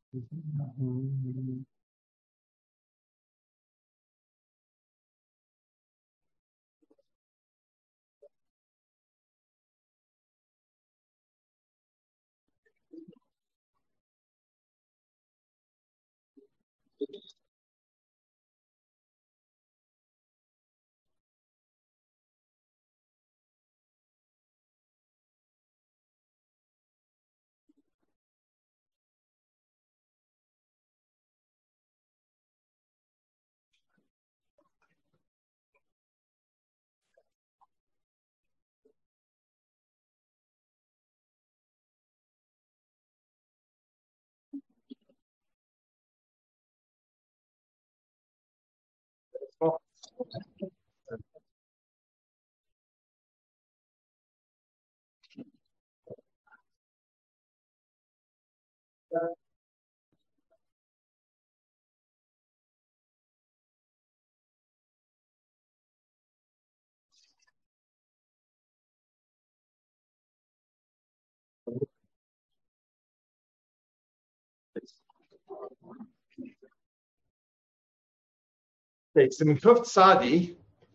Okay, so Mikuf Tzadi,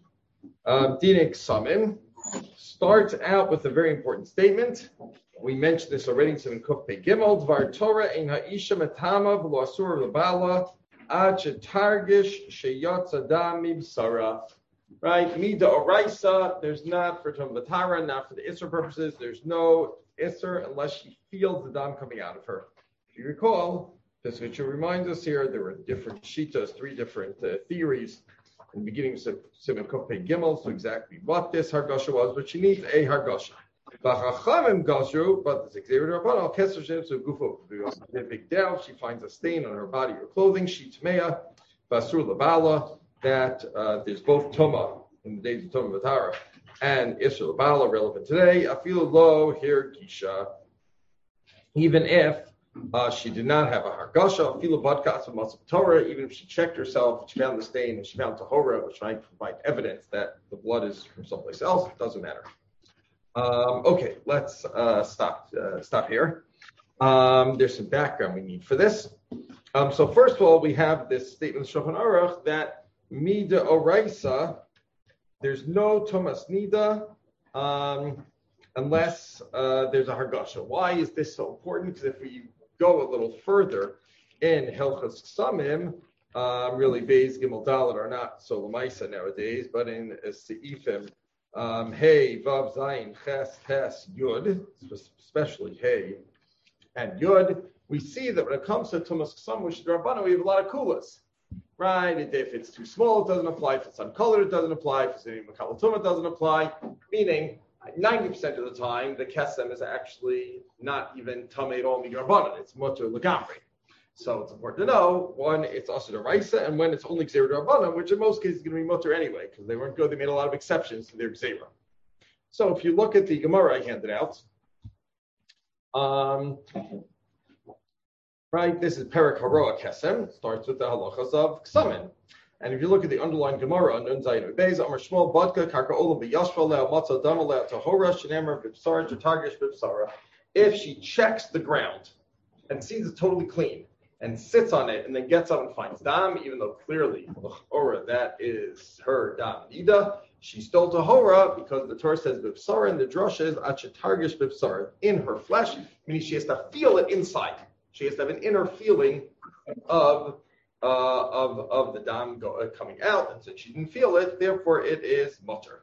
Dinik Samim, starts out with a very important statement. We mentioned this already in Mikuf Pei Gimel, Dvar Torah ein ha'isha metama v'lo asur l'bala ad shetargish sheyatz adam mibsara. Right, Mida Oraisa, there's not for Tom Vatara, not for the Isser purposes, there's no Isser unless she feels the dam coming out of her. If you recall, this which reminds us here, there were different shitas, three different theories in the beginning of Simon Kopei Gimel, so exactly what this Hargasha was, but she needs a Hargasha. But the Xavier Rabbanah, Kesser Shem, so Gufo, a big doubt, she finds a stain on her body or clothing, she Tmeya, Basur Labala, that there's both Tuma in the days of Tuma Vatara and Isra Labala relevant today. I feel low here, Gisha, even if she did not have a Hargasha, Filo Badkas of Masab Torah, even if she checked herself, she found the stain and she found Tahora, which might provide evidence that the blood is from someplace else, it doesn't matter. Okay, let's stop here. There's some background we need for this. So first of all, we have this statement of Shulchan Aruch that Mida Oraisa, there's no Tomas Nida unless there's a Hargasha. Why is this so important? Because if we go a little further in Hilchos Ksamim, really Beis Gimel Dalet are not so Lamaisa nowadays, but in Seifim, Hey, Vav Zayin, Ches, Tes, Yud, especially Hey and Yud, we see that when it comes to Tumas Ksamim, which is Rabbana, we have a lot of kulas. Right? If it's too small, it doesn't apply. If it's uncolored, it doesn't apply. If it's in Makalatum, it doesn't apply. Meaning, 90% of the time, the kesem is actually not even tamei at all migarbanan. It's mutter legamri. So it's important to know when it's also the raisa and when it's only gzeira rabbanan, which in most cases is going to be mutter anyway because they weren't good. They made a lot of exceptions to their gzeira. So if you look at the Gemara I handed out, right, this is Perak Haroa Kesem, starts with the halachas of Ksamin. And if you look at the underlying Gemara, Nun Zayin Beis, Amar Shmuel, Badka, Karka Olam, B'Yashva, Leo, Matzah, Dama, Leo, Tahora, Shenemer, B'Psara, Targish, B'Psara. If she checks the ground and sees it's totally clean and sits on it and then gets up and finds Dam, even though clearly, Ora, that is her Dam Nida, she's still Tahora because the Torah says B'Psara and the Drush is Targish B'Psara, in her flesh, meaning she has to feel it inside. She has to have an inner feeling of the dam coming out, and since she didn't feel it, therefore it is mutter.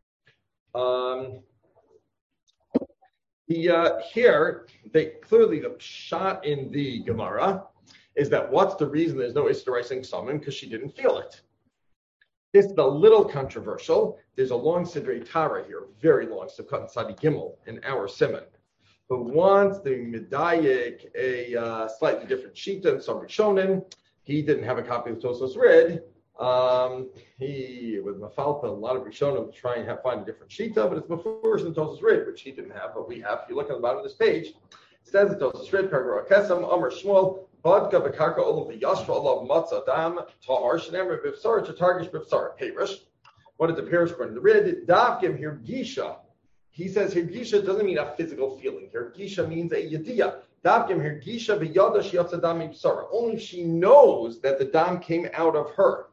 Here, the shot in the Gemara is that what's the reason there's no Isra Ksamim? Because she didn't feel it. This is a little controversial. There's a long Sidrei Tara here, very long, Sukkot and Sadi Gimel in our Simon, who wants the Medayik a slightly different shita and some Rishonim. He didn't have a copy of Tosos Rid. He, with Mafalpa, a lot of Rishonim try and find a different shita, but it's Mefurish than Tosos Rid, which he didn't have, but we have. If you look at the bottom of this page, it says in Tosos Rid, Paragraph Kesem, Amar Shmuel, Badka Bekarka Olam V'Yashva Olav Matzah Dam Tahar Shenemer B'Psar Targish B'Psar Perish. What did the Perish according to the Rid? Davkim here Gisha. He says here Gisha doesn't mean a physical feeling. Here Gisha means a yediyah. Only if she knows that the dam came out of her.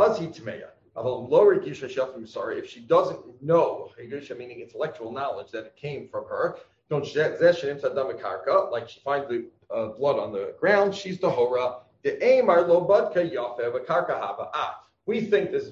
If she doesn't know, meaning intellectual knowledge that it came from her, like she finds the blood on the ground, she's tahora. We think this is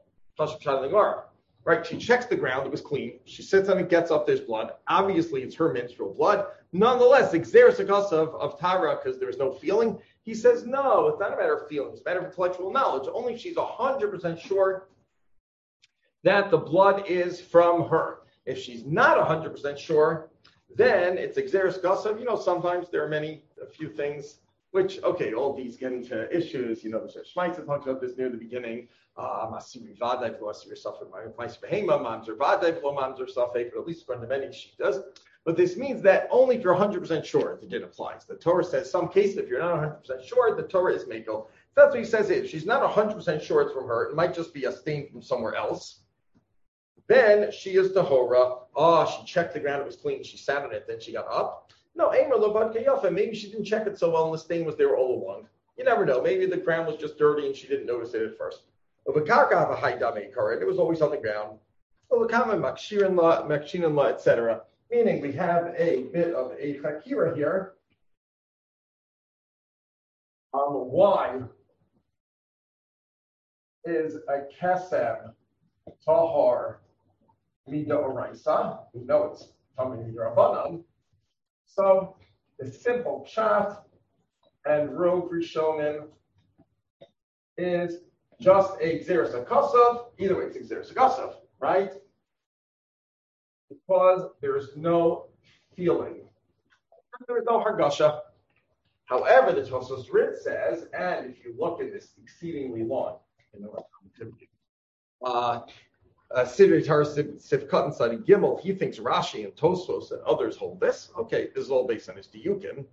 right? She checks the ground; it was clean. She sits on it, gets up. There's blood. Obviously, it's her menstrual blood. Nonetheless, exeris of Tara because there's no feeling. He says no. It's not a matter of feeling. It's a matter of intellectual knowledge. Only if she's 100% sure that the blood is from her. If she's not 100% sure, then it's exeris gasav. Sometimes there are a few things. Which, all these get into issues. The Shmaitza talks about this near the beginning. Masiri Vadai, Masiri Safek, Ma'is Behema, Mamzer Vadai, Mamzer Safek, but at least for the many she does. But this means that only if you're 100% sure the din applies. The Torah says some cases, if you're not 100% sure, the Torah is Mako. That's what he says. If she's not 100% sure it's from her, it might just be a stain from somewhere else. Then she is Tahora. She checked the ground, it was clean. She sat on it, then she got up. No, maybe she didn't check it so well and the stain was there all along. You never know. Maybe the ground was just dirty and she didn't notice it at first. It was always on the ground. Etc. Meaning we have a bit of a chakira here on why is a kesem tahar mida oraisa. We know it's coming Rabbanan. So the simple pshat and Rov Rishonim is just a Xeris Akasav. Either way, it's a Xeris Akasav, right? Because there is no feeling. There is no Hargasha. However, the Tosfos Rit says, and if you look at this exceedingly long, Sidrei Torah Sivkat and Sadi Gimel, he thinks Rashi and Tosfos and others hold this. Okay, this is all based on his Diyukim.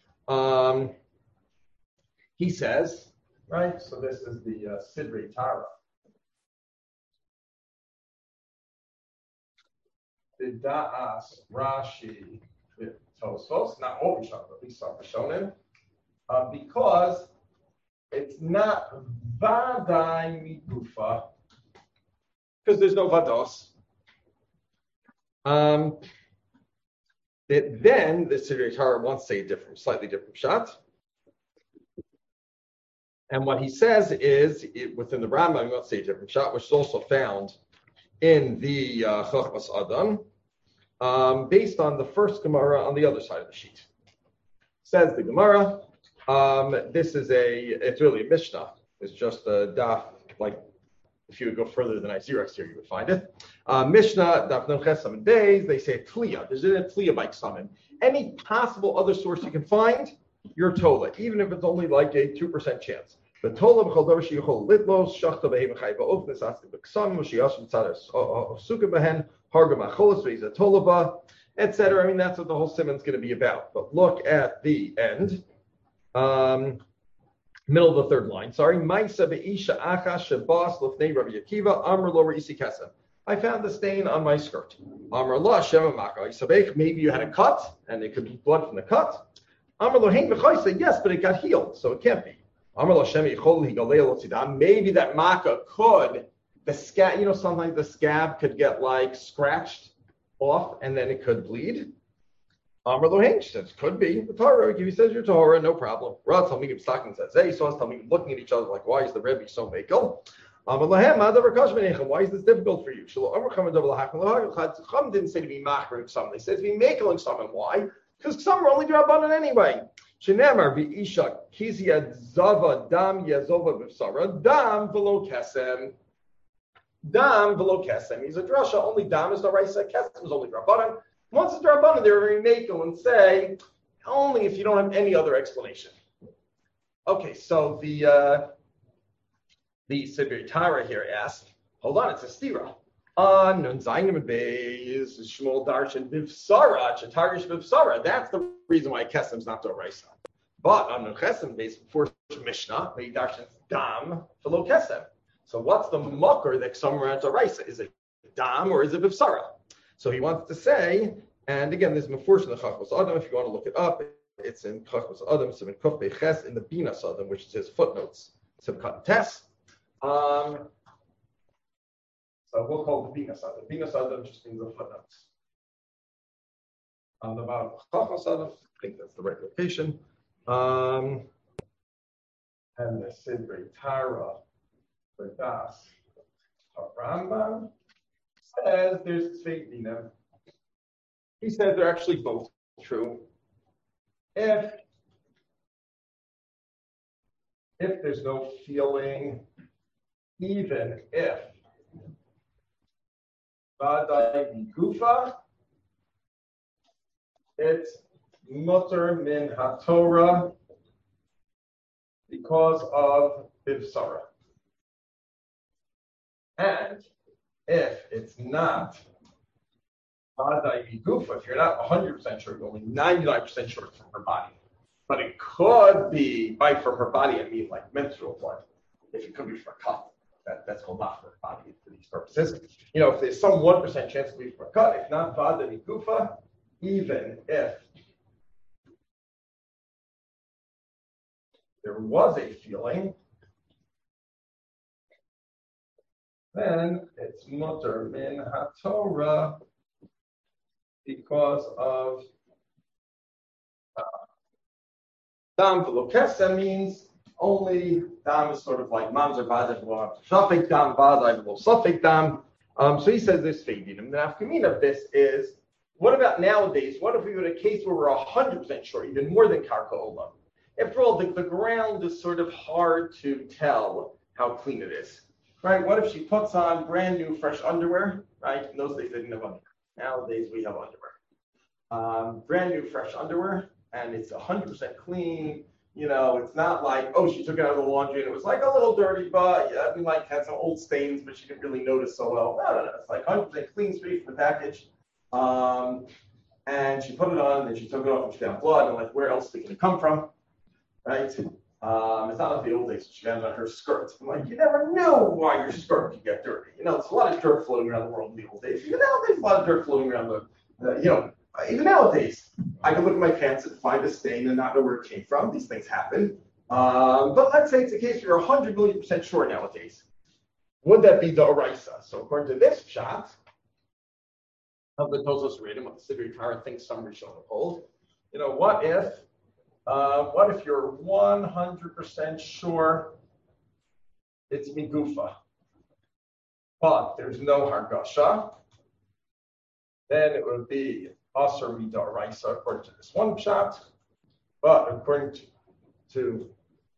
He says, right, so this is the Sidrei Torah. The Da'as Rashi Tosfos, not all Rishonim, but at least some Rishonim, because it's not Vadai Migufa, because there's no vados. Then the Sidrei Torah wants to say a slightly different shot. And what he says is, within the Rambam, I'm going to say a different shot, which is also found in the Chochmas Adam, based on the first Gemara on the other side of the sheet. Says the Gemara, it's really a Mishnah. It's just a daf, like, if you would go further than Xerox here, you would find it. Mishnah, Daf Nun Ches Samon Beis, they say Tliya. There's a Tliya by Ksamim. Any possible other source you can find, you're Tola, even if it's only like a 2% chance. The Tola b'chol sheyichol litlos, shachta behem chayva ofnes asli b'ksamim, sheyashim tzadar suka behen, hargam acholos v'yiza tolaba, etc. I mean, that's what the whole simon's going to be about. But look at the end. Middle of the third line, sorry. Ma'isa be'isha acha shebas lefnei Rabbi Akiva amr lo re'isi kesem. I found the stain on my skirt. Amr lo shema maka isabech. Maybe you had a cut, and it could be blood from the cut. Amr lo hein v'chayse. Yes, but it got healed, so it can't be. Amr lo shema yichol higalei lo tzidam. Maybe that maka could, the scab. Sometimes the scab could get like scratched off, and then it could bleed. Amr Lohain says, could be. The Torah, he says you're Torah, no problem. Ra Talmidim Stakin says, hey, so us Talmidim looking at each other like, why is the Rebbe so makel? Amr Lohem, why is this difficult for you? Chum didn't say to be machering some. They said to be makeling some. And why? Because some are only drabanan anyway. Shenemar v'isha kizia zava dam yazova b'vsara dam v'lo kesem. Dam v'lo kesem. He's a drasha. Only dam is the raisa. Kesem is only drabanan. Once it's Rabbanan, they're very makel and say, only if you don't have any other explanation. Okay, so the Sidrei Torah here asks, hold on, it's a stira. Nun Zaynim Beis Shmuel Darshan Bivsara, Chatarish Bivsara. That's the reason why Kesem's not Doraisa. But on Nun Chesem Beis before Mishnah, they Darshan Dam below Kesem. So what's the mucker that somewhere at Doraisa? Is it Dam or is it Bivsara? So he wants to say, and again, this is Mefurish in the Chachmas Adam, if you want to look it up, it's in Chachmas Adam, Simon Kuf Beches, in the Binas Adam, which says footnotes, Simchat Tes. So we'll call it the Binas Adam. Binas Adam just means the footnotes. On the bottom of Chachmas Adam, I think that's the right location. And the Sidrei Tara, the Das, Rambam says there's Tzvei Dinim. He says they're actually both true. If there's no feeling, even if Vadai Gufa, it's Mutter Min HaTorah because of Bivsara. And if it's not Vadai Gufa, if you're not 100% sure, you're only 99% sure it's from her body. But it could be, by from her body, I mean like menstrual blood. If it could be from a cut, that's called not for her body for these purposes. You know, if there's some 1% chance to be from a cut, if not Vadai Gufa, even if there was a feeling, then it's Mutter Min HaTorah because of Dam V'lo means only Dam is sort of like Mamzer Vadai V'lo Safek Dam Vadai V'lo Safek Dam. So he says this Feidinim. The nafkamin of this is, what about nowadays? What if we were in a case where we're 100% sure, even more than Karka Olam? After all, the ground is sort of hard to tell how clean it is, right? What if she puts on brand new, fresh underwear, right? In those days, they didn't have underwear. Nowadays, we have underwear. Brand new, fresh underwear, and it's 100% clean. You know, it's not like, oh, she took it out of the laundry and it was like a little dirty, but yeah, I mean, like had some old stains, but she didn't really notice so well. No. It's like 100% clean, straight from the package. And she put it on, and then she took it off, and she found blood, and like, where else did it come from? Right? It's not like the old days. She found on her skirt. I'm like, you never know why your skirt could get dirty. You know, there's a lot of dirt floating around the world in the old days. Even nowadays, there's a lot of dirt floating around even nowadays, I can look at my pants and find a stain and not know where it came from. These things happen. But let's say it's a case you're 100 million% sure nowadays. Would that be the Oraisa? So according to this shot of the Tosos Redim, what the Sidri Tara thinks some Rishon hold, you know, what if you're 100% sure it's Migufa, but there's no Hargasha? Then it would be Asar Midaraisa according to this one shot, but according to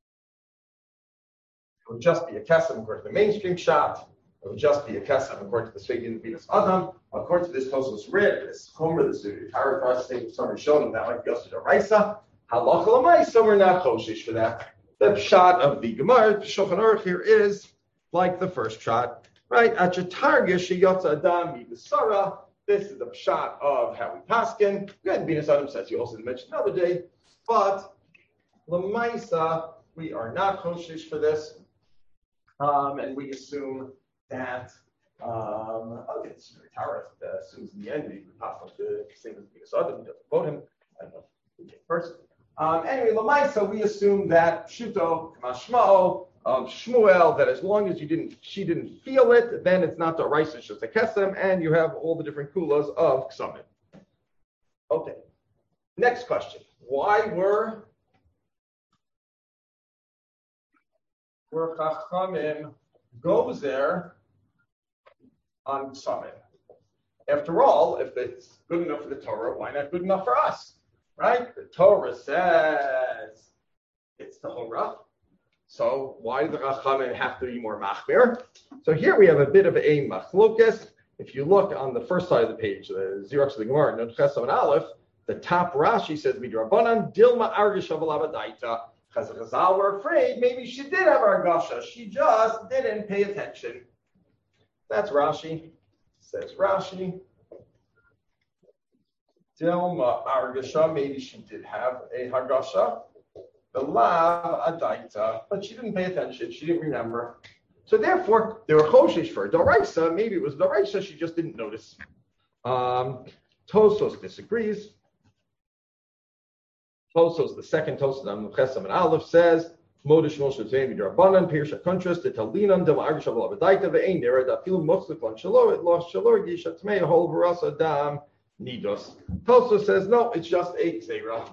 it would just be a kesem according to the mainstream shot. It would just be a kesem according to the Svegin Venus Adam. According to this Tosos Rid, this Homer, the Sudi Tara thing, somebody showed him that might be Asar Midaraisa. Halacha l'maisa, we're not choshish for that. The shot of the Gemara, Shulchan Aruch here is like the first shot, right? Achatarga sheyotza adam b'sara. This is the shot of how we paskin. Good, Venus Adam says you also mentioned another day, but l'maisa, we are not choshish for this, and we assume that. Okay, Tara assumes in the end we pass on the same as Venus Adam. He doesn't quote him. I don't know who came first. Anyway, l'maisa, we assume that Pshuto, Kamashmao, Shmuel, that as long as she didn't feel it, then it's not the rice, it's just a kesem, and you have all the different kulas of ksamim. Okay. Next question. Why were Chachamim gozer on ksamim? After all, if it's good enough for the Torah, why not good enough for us? Right? The Torah says it's the Torah. So why do the Chachamim have to be more machmir? So here we have a bit of a machlokas. If you look on the first side of the page, the Xerox of the Gemara, Nun Ches and Aleph, the top Rashi says, Midrabanan, Dilma Argish of Alabadaita. Chazal were afraid maybe she did have Argasha. She just didn't pay attention. That's Rashi. Says Rashi. Dilma Argasha, maybe she did have a Hargasha. The Lav Adaita, but she didn't pay attention. She didn't remember. So therefore, they were choshish for Doraisa. Maybe it was Doraisa. She just didn't notice. Tosos disagrees. Tosos, the second Tosos on Chesam and Aleph says, Modish Moshe Tzvei Midrabanan, Pirsha Contrast, the Talinam, the Ma'arisha Valabadaita, the Ein Nera, the Filu Motzlik on Shalor, it lost Shalor, Gisha Tmei, Hol Varasa Dam, Nidos. Tosos says, no, it's just a Tzera.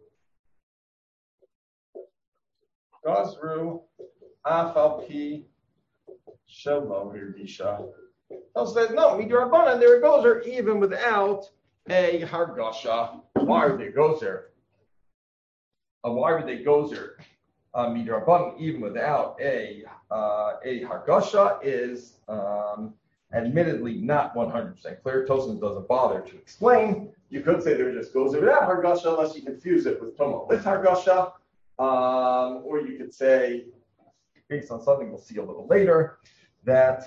Gazru, Afal Pi, Shalom, Gisha. Tosos says, no, Midrabanan, there it goes, or even without a Hargasha. Why would they go there? Why would they go there? Midrabanan, even without a hargasha, is admittedly not 100% clear. Tosfos doesn't bother to explain. You could say there just goes without hargasha unless you confuse it with toma with hargasha, or you could say, based on something we'll see a little later, that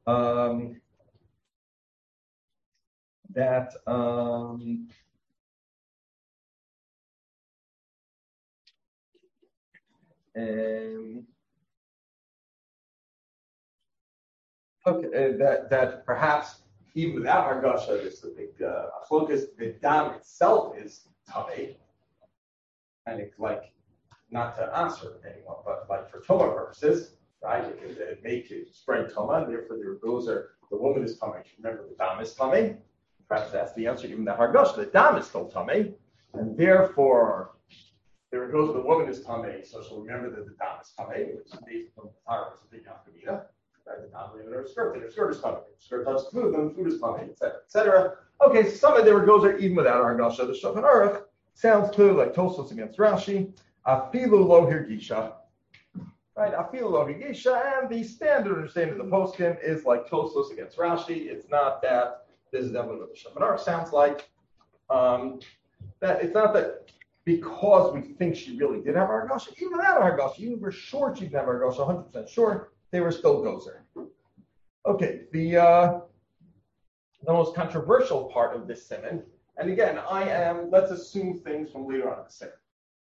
that perhaps even without hargasha, this the big focus. The dam itself is tamei, and it's like not to answer anyone, but like for toma purposes, right? It make it spread toma, and therefore there goes the woman is tamei. Remember, the dam is tamei. Perhaps that's the answer. Even the hargasha, the dam is still tamei, and therefore. There it goes, the woman is tamei, so she'll remember that the dam is tamei, which is based on the Torah, it's a big nafkamina. Right, the dam in her skirt is tamei. Skirt touches food, then food is tamei, etc., etc. Okay, so some of there it goes are even without hargasha. The Shulchan Aruch sounds clear like Tosfos against Rashi. Afilu lo hirgisha. Right, afilu lo hirgisha, and the standard understanding of the poskim is like Tosfos against Rashi. It's not that this is definitely what the Shulchan Aruch sounds like. That it's not that. Because we think she really did have hargasha, even without hargasha, even if we're sure she didn't have hargasha, 100% sure, they were still gozer. Okay, the most controversial part of this simon, and again, let's assume things from later on in the simon.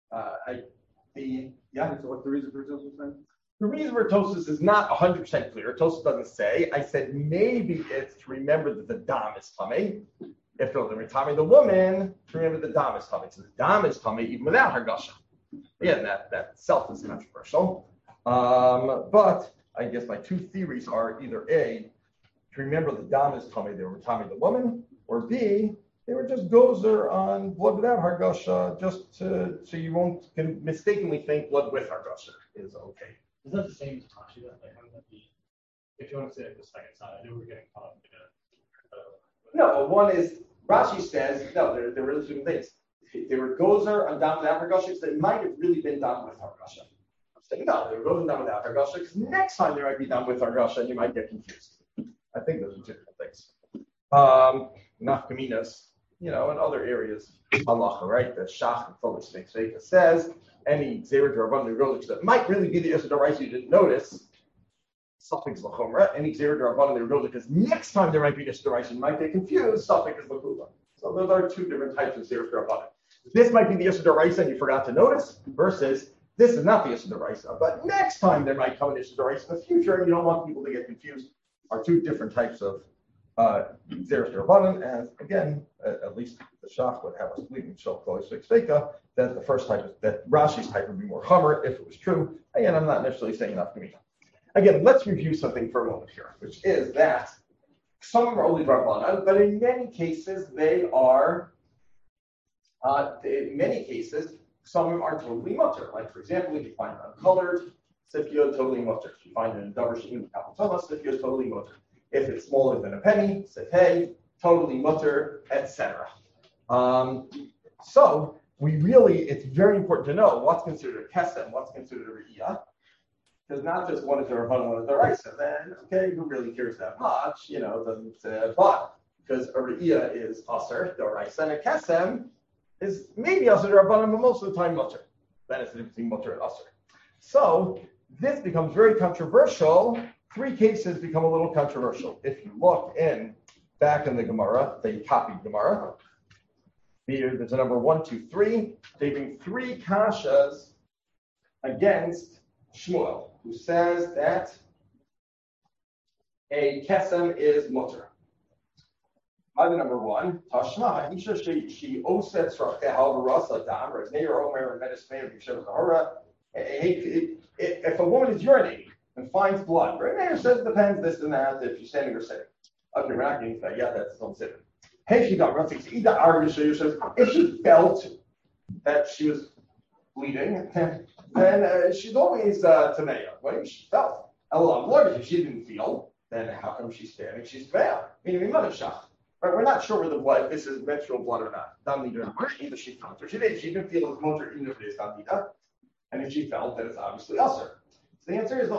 So what's the reason for Tosfos? The reason for Tosfos is not 100% clear. Tosfos doesn't say. I said maybe it's to remember that the dam is tamei. If they're Ritami the woman, remember the dam is tamei. So the dam is tamei even without hargasha. Again, that itself is controversial. But I guess my two theories are either A, to remember the dam is tamei, they were Ritami the woman, or B, they were just gozer on blood without hargasha, just so you won't mistakenly think blood with hargasha is okay. Is that the same as Rashi? Like, how would that be? If you want to say it the second side, I know we're getting caught up in it. No, one is Rashi says no. They're really different things. They were gozer on dam without hargasha because it might have really been dam with hargasha. I'm saying no, they were gozer dam without hargasha because next time there might be dam with hargasha and you might get confused. I think those are two different things. Nafkaminas, in other areas, halacha, right? The Shach and Phyllis Sveka says any zera d'Rabbanan gozer that might really be the Yisur D'Oraisa you didn't notice. Suffix l'chomra, any zera d'Rabbanan they were because next time there might be Yisur D'Oraisa, you might get confused. Suffix is l'chula. So those are two different types of zera d'Rabbanan. This might be the Yisur D'Oraisa and you forgot to notice, versus this is not the Yisur D'Oraisa, but next time there might come an Yisur D'Oraisa in the future, and you don't want people to get confused. Are two different types of zera d'Rabbanan, and again, at least the Shach would have us believing that the first type, that Rashi's type would be more chomer if it was true. Again, I'm not necessarily saying enough to me. Again, let's review something for a moment here, which is that some are only Rabbanan, but in many cases they are. In many cases, some of them are totally mutter. Like for example, if you find it uncolored, sifio totally mutter. If you find it in davar she'im kapatoma, sifio is totally mutter. If it's smaller than a penny, sifei, totally mutter, etc. So it's very important to know what's considered a kesem, what's considered a re'iyah. Because not just one is the Rabbanan, one is the Raisa. Then, okay, who really cares that much? It doesn't. But because a Re'iyah is Aser, the Raisa, and a Kesem is maybe Aser, the Rabbanan, but most of the time Mutter. That is the difference between Mutter and Aser. So this becomes very controversial. Three cases become a little controversial. If you look back in the Gemara, the copied Gemara, there's a number 1, 2, 3. They bring three kashas against Shmuel, who says that a kesem is mutter. Item number one, Tashma, Isha she osets Rachel Rasa Dam, or Neir Omer Medismay Bishem Zahara. If a woman is urinating and finds blood, right? Meir says depends this and that if she's standing or sitting. Okay, we're not getting to that yet. That's still sitting. Hey, she got rusty. If she felt that she was bleeding, then she's always Tamea. What if she felt? Lord, if she didn't feel, then how come she's standing? She's Tamea. Meaning, right, we're not sure where the blood, if this is menstrual blood or not. Either she felt or she did. She didn't feel as much or even if it is Damida. And if she felt, then it's obviously usher. So the answer is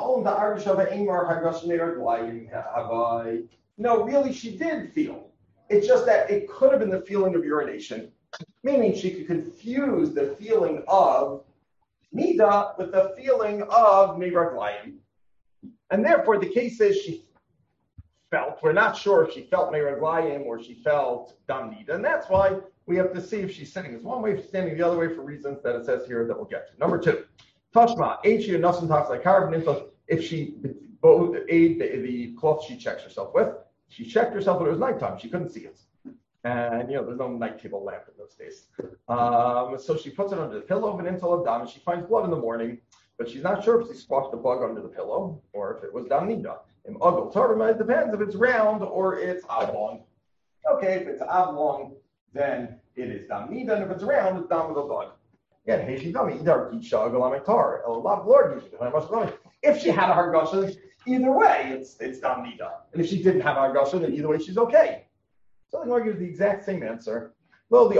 no, really, she did feel. It's just that it could have been the feeling of urination, meaning she could confuse the feeling of Nida with the feeling of Meiraglayim. And therefore, the case is she felt. We're not sure if she felt Meiraglayim or she felt Dam Nida. And that's why we have to see if she's sitting. There's one way of standing, the other way for reasons that it says here that we'll get to. Number two, Tashma, H or Nasan talks like carbon. If she both ate the cloth she checks herself with, she checked herself when it was nighttime. She couldn't see it. And, there's no night table lamp in those days. So she puts it under the pillow of an intel of dam, and she finds blood in the morning, but she's not sure if she squashed the bug under the pillow or if it was dam nida. It depends if it's round or it's oblong. Okay, if it's oblong, then it is dam nida, and if it's round, it's dam with a bug. Again, hey, she told me, if she had a hargasha, either way, it's dam nida. And if she didn't have a hargasha, then either way, she's okay. So the Gemara gives the exact same answer. No,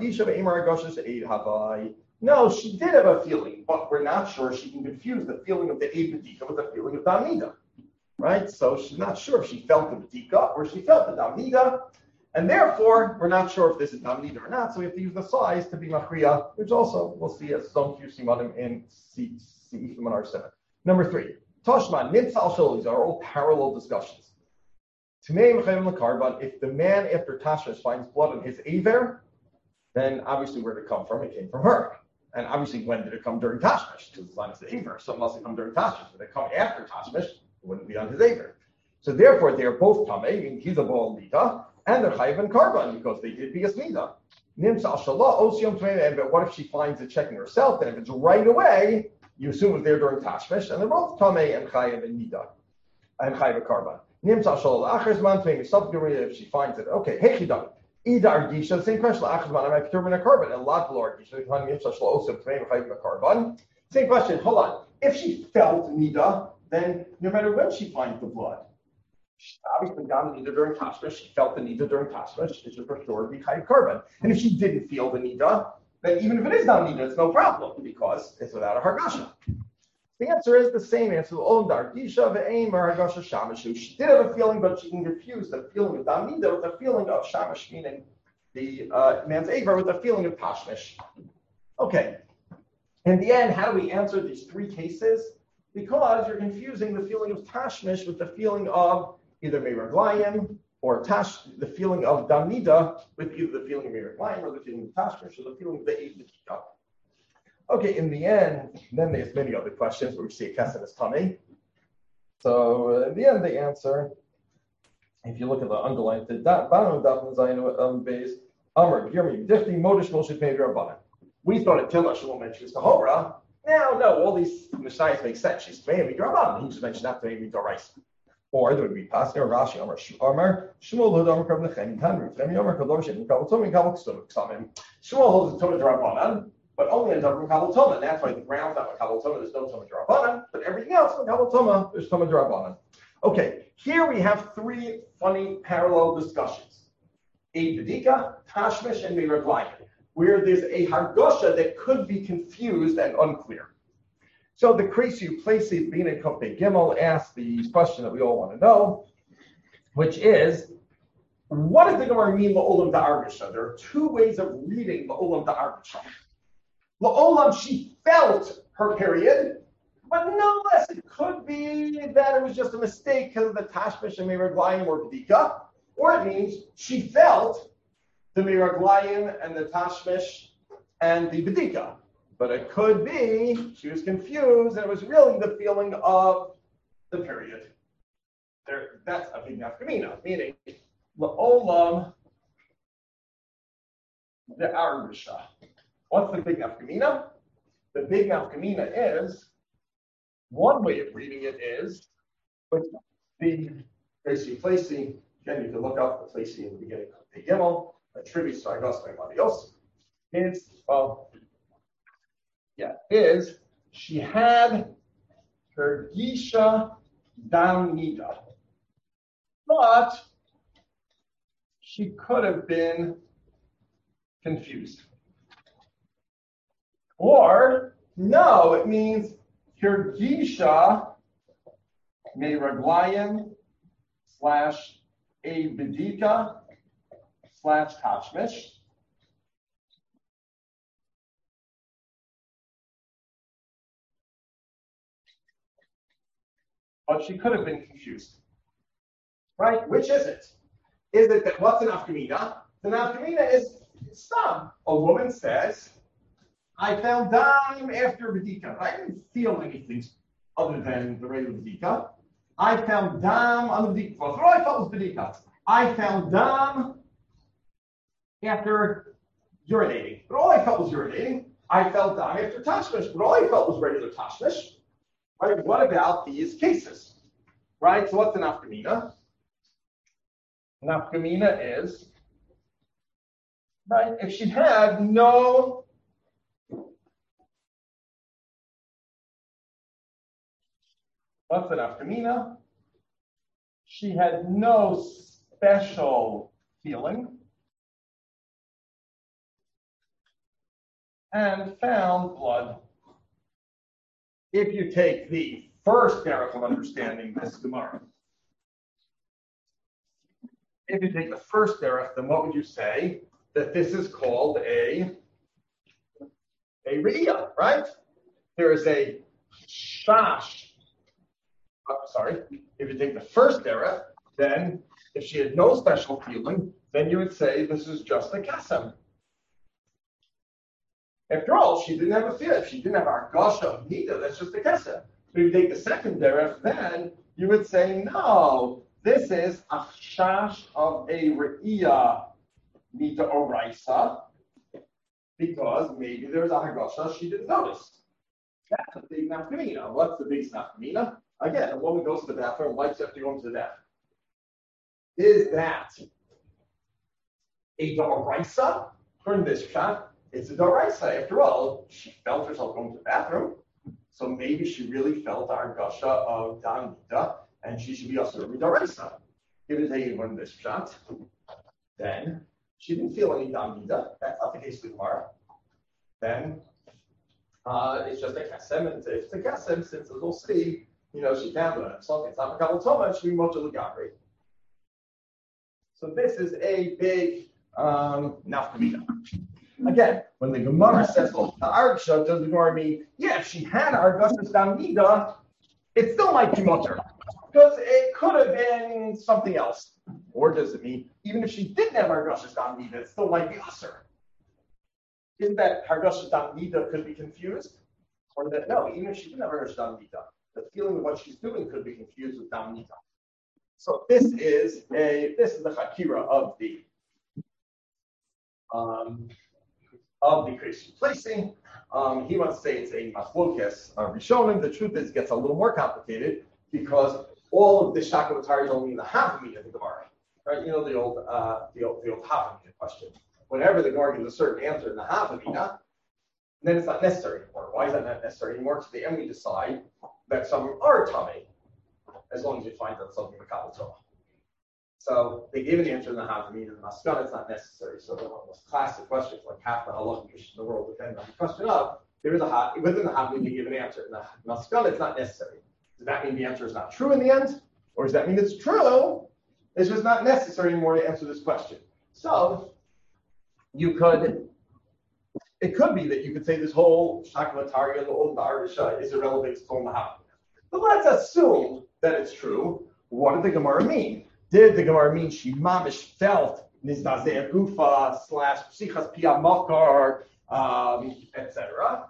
she did have a feeling, but we're not sure she can confuse the feeling of the Eid Badika with the feeling of Damida. Right? So she's not sure if she felt the Badika or she felt the Damida. And therefore, we're not sure if this is Damida or not. So we have to use the size to be Machriya, which also we'll see as some few simanim in Seifim on our 7. Number 3. Toshma, Nimtza al Shol, these are all parallel discussions. If the man after Tashmish finds blood on his Aver, then obviously where did it come from? It came from her. And obviously when did it come during Tashmish? Because it's on his Aver. So it must have come during Tashmish. If it come after Tashmish, it wouldn't be on his Aver. So therefore they're both Tameh, meaning he's a Baal Nida, and they're Chayiv and Karban because they did Bias Nida. But what if she finds it checking herself? Then if it's right away, you assume it was there during Tashmish, and they're both Tameh and Chayiv and Nida, and Chayiv and Karban. If she finds it, okay, hey, she done. Either Gisha, same question. Same question. Hold on. If she felt Nida, then no matter when she finds the blood, she obviously got the Nida during Tashmish. She felt the Nida during Tashmish. It should for sure be Chayiv Karban. And if she didn't feel the Nida, then even if it is not Nida, it's no problem because it's without a Hargasha. The answer is the same answer. She did have a feeling, but she can confuse the feeling of Damida with the feeling of Shamash, meaning the man's Aver with the feeling of Tashmish. Okay. In the end, how do we answer these three cases? Because you're confusing the feeling of Tashmish with the feeling of either Meiraglayim or the feeling of Damida with either the feeling of Meiraglayim or the feeling of Tashmish or the feeling of the Aver. Okay, in the end, then there's many other questions where we see a kesed is tummy. So in the end, the answer, if you look at the underline, the bottom of Daf Zayin base, Amr, Yermi, Difti, Modish, Moshe, Pedro, Rabbanan. We thought at Tilla she won't mention the Tahora. Now, no, all these Mishnayos make sense. She's Tmeim Rabbanan. He just mentioned that Tmeim Doraisa. Or there would be Pastor, Rashi, Amr, Shmuel, Hud, Amr, Krav, Nechem, Tanru, Tmeim, Amr, Kadosh, and Kabal Tomim, Kabal Ksamim. Shmuel holds the Torah Rabbanan, but only in Davrim Kabal Toma. And that's why the ground's not with Kabal Toma, there's no Toma Drabanan, but everything else with Kabal Toma, there's Toma Drabanan. Okay, here we have three funny parallel discussions. Eid Badika, Tashmish, and Meiraglayim, where there's a Hargosha that could be confused and unclear. So the Kresu Plesi Bin and Kopei Gimel asked the question that we all want to know, which is, what does the Gemara mean La'olam Da'argasha? There are two ways of reading La'olam Da'argasha. La'olam, she felt her period, but nonetheless, it could be that it was just a mistake because of the Tashmish and Meiraglayim or Badika, or it means she felt the Meiraglayim and the Tashmish and the Badika. But it could be she was confused and it was really the feeling of the period. That's a big nafkamina, meaning La'olam, the Arvisha. What's the big nafkamina? The big nafkamina is, one way of reading it is, with the placing, again, you can look up the placing in the beginning of the Gimel, attributes to Agos by Madios, is she had her Gisha Damnida, but she could have been confused. Or, no, it means her Gisha Meraglayim / a Bedika / Tashmish. But she could have been confused. Right? Which is it? Is it that what's an afkamina? The afkamina is stam. A woman says, I found dam after Bedika. I didn't feel anything other than the regular Bedika. I found dam on the Bedika. Well, all I felt was Bedika. I found dam after urinating. But all I felt was urinating. I felt dam after tashmish. But all I felt was regular tashmish. Right? What about these cases? Right? So what's an afkamina? Nafkamina is, right, if she had no what's an nafkamina? She had no special feeling and found blood. If you take the first derech of understanding this Gemara, if you take the first derech, then what would you say? That this is called a re'iyah, right? There is a shash. If you take the first derech, then if she had no special feeling, then you would say this is just a kasem. After all, she didn't have a fear. She didn't have argasha of nida. That's just a kasem. So if you take the second derech, then you would say no. This is a shash of a re'iyah mita oraisa, because maybe there's a hagasha she didn't notice. That's a big nafkamina. What's the big nafkamina? Again, a woman goes to the bathroom, wipes after going to the bathroom. Is that a doraisa? According to this shot, it's a doraisa. After all, she felt herself going to the bathroom, so maybe she really felt the hagasha of damita, and she should be also a doraisa. If it's a one this shot, then she didn't feel any damida. That's not the case with Gemara. Then it's just a kasem, and if it's a kasem, since as we'll see, she found it. So it's not a couple toma, she mocha legabri. So this is a big nafkamina. Again, when the Gemara says, "Oh, the argasha," does the Gemara mean, yeah, if she had argasha damida, it still might be mutter. Because it could have been something else. Or does it mean, even if she didn't have Hargasha Damnida, it still might be Asr? Isn't that Hargasha Damnida could be confused? Or that, no, even if she didn't have Hargasha Damnida, the feeling of what she's doing could be confused with Damnida. So this is the Chakira of the Christian placing. He wants to say it's a Machlokes Rishonim. The truth is, it gets a little more complicated because all of the shakavatari is only in the half meat of the Gemara, right? The old half meat question. Whenever the Gemara gives a certain answer in the half meat, then it's not necessary anymore. Why is that not necessary anymore? To the end, we decide that some are tummy, as long as you find out something makabel Torah. So they gave an answer in the half meat, and the maskana it's not necessary. So the most classic questions like half the halachic in the world depend on the question of there is a half within the half meat you give an answer. In the maskana it's not necessary. Does that mean the answer is not true in the end? Or does that mean it's true? It's just not necessary anymore to answer this question. So it could be that you could say this whole shakavatari and the old Arisha is irrelevant to the Mahav. But let's assume that it's true. What did the Gemara mean? Did the Gemara mean she mamish felt nizdazeh gufa / psichas pia makar, etc.?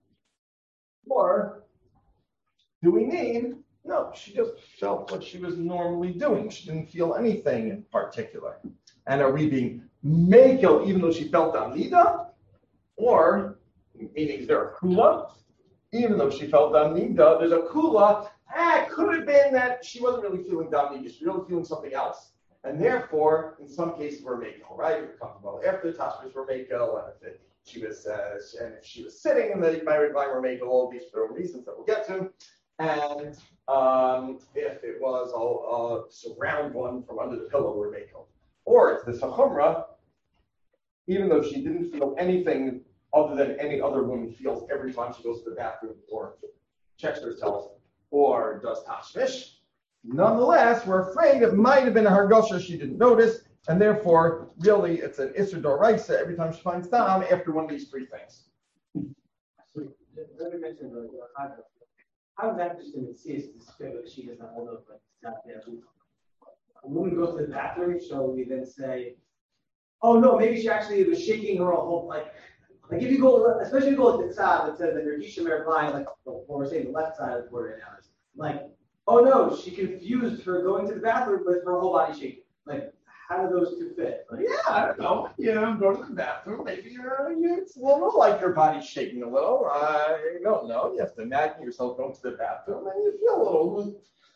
Or do we mean, no, she just felt what she was normally doing. She didn't feel anything in particular. And are we being makel even though she felt dam nida? Or, meaning is there a kula? Even though she felt dam nida, there's a kula. It could have been that she wasn't really feeling dam nida. She was really feeling something else. And therefore, in some cases, we're makel, right? We're talking about after the tashmish, we're makel, and if she was sitting in the married line, we're makel. All these are reasons that we'll get to. And if it was a surround one from under the pillow, we're makel. Or it's the sachumra, even though she didn't feel anything other than any other woman feels every time she goes to the bathroom or checks herself or does tashmish. Nonetheless, we're afraid it might have been a hargasha she didn't notice, and therefore, really, it's an Isser Doraisa every time she finds dam after one of these three things. So, let me mention how is that just going to see if she does not hold up like that there? A woman goes to the bathroom, so we then say, oh no, maybe she actually was shaking her whole like if you go, especially if you go to the side that says that your Gisha Mervine, like what we're saying, the left side of the word right now is like, oh no, she confused her going to the bathroom with her whole body shaking. Like, how do those two fit? Like, Yeah, I don't know. Go to the bathroom. Maybe it's a little like your body's shaking a little. I don't know. You have to imagine yourself going to the bathroom and you feel a little.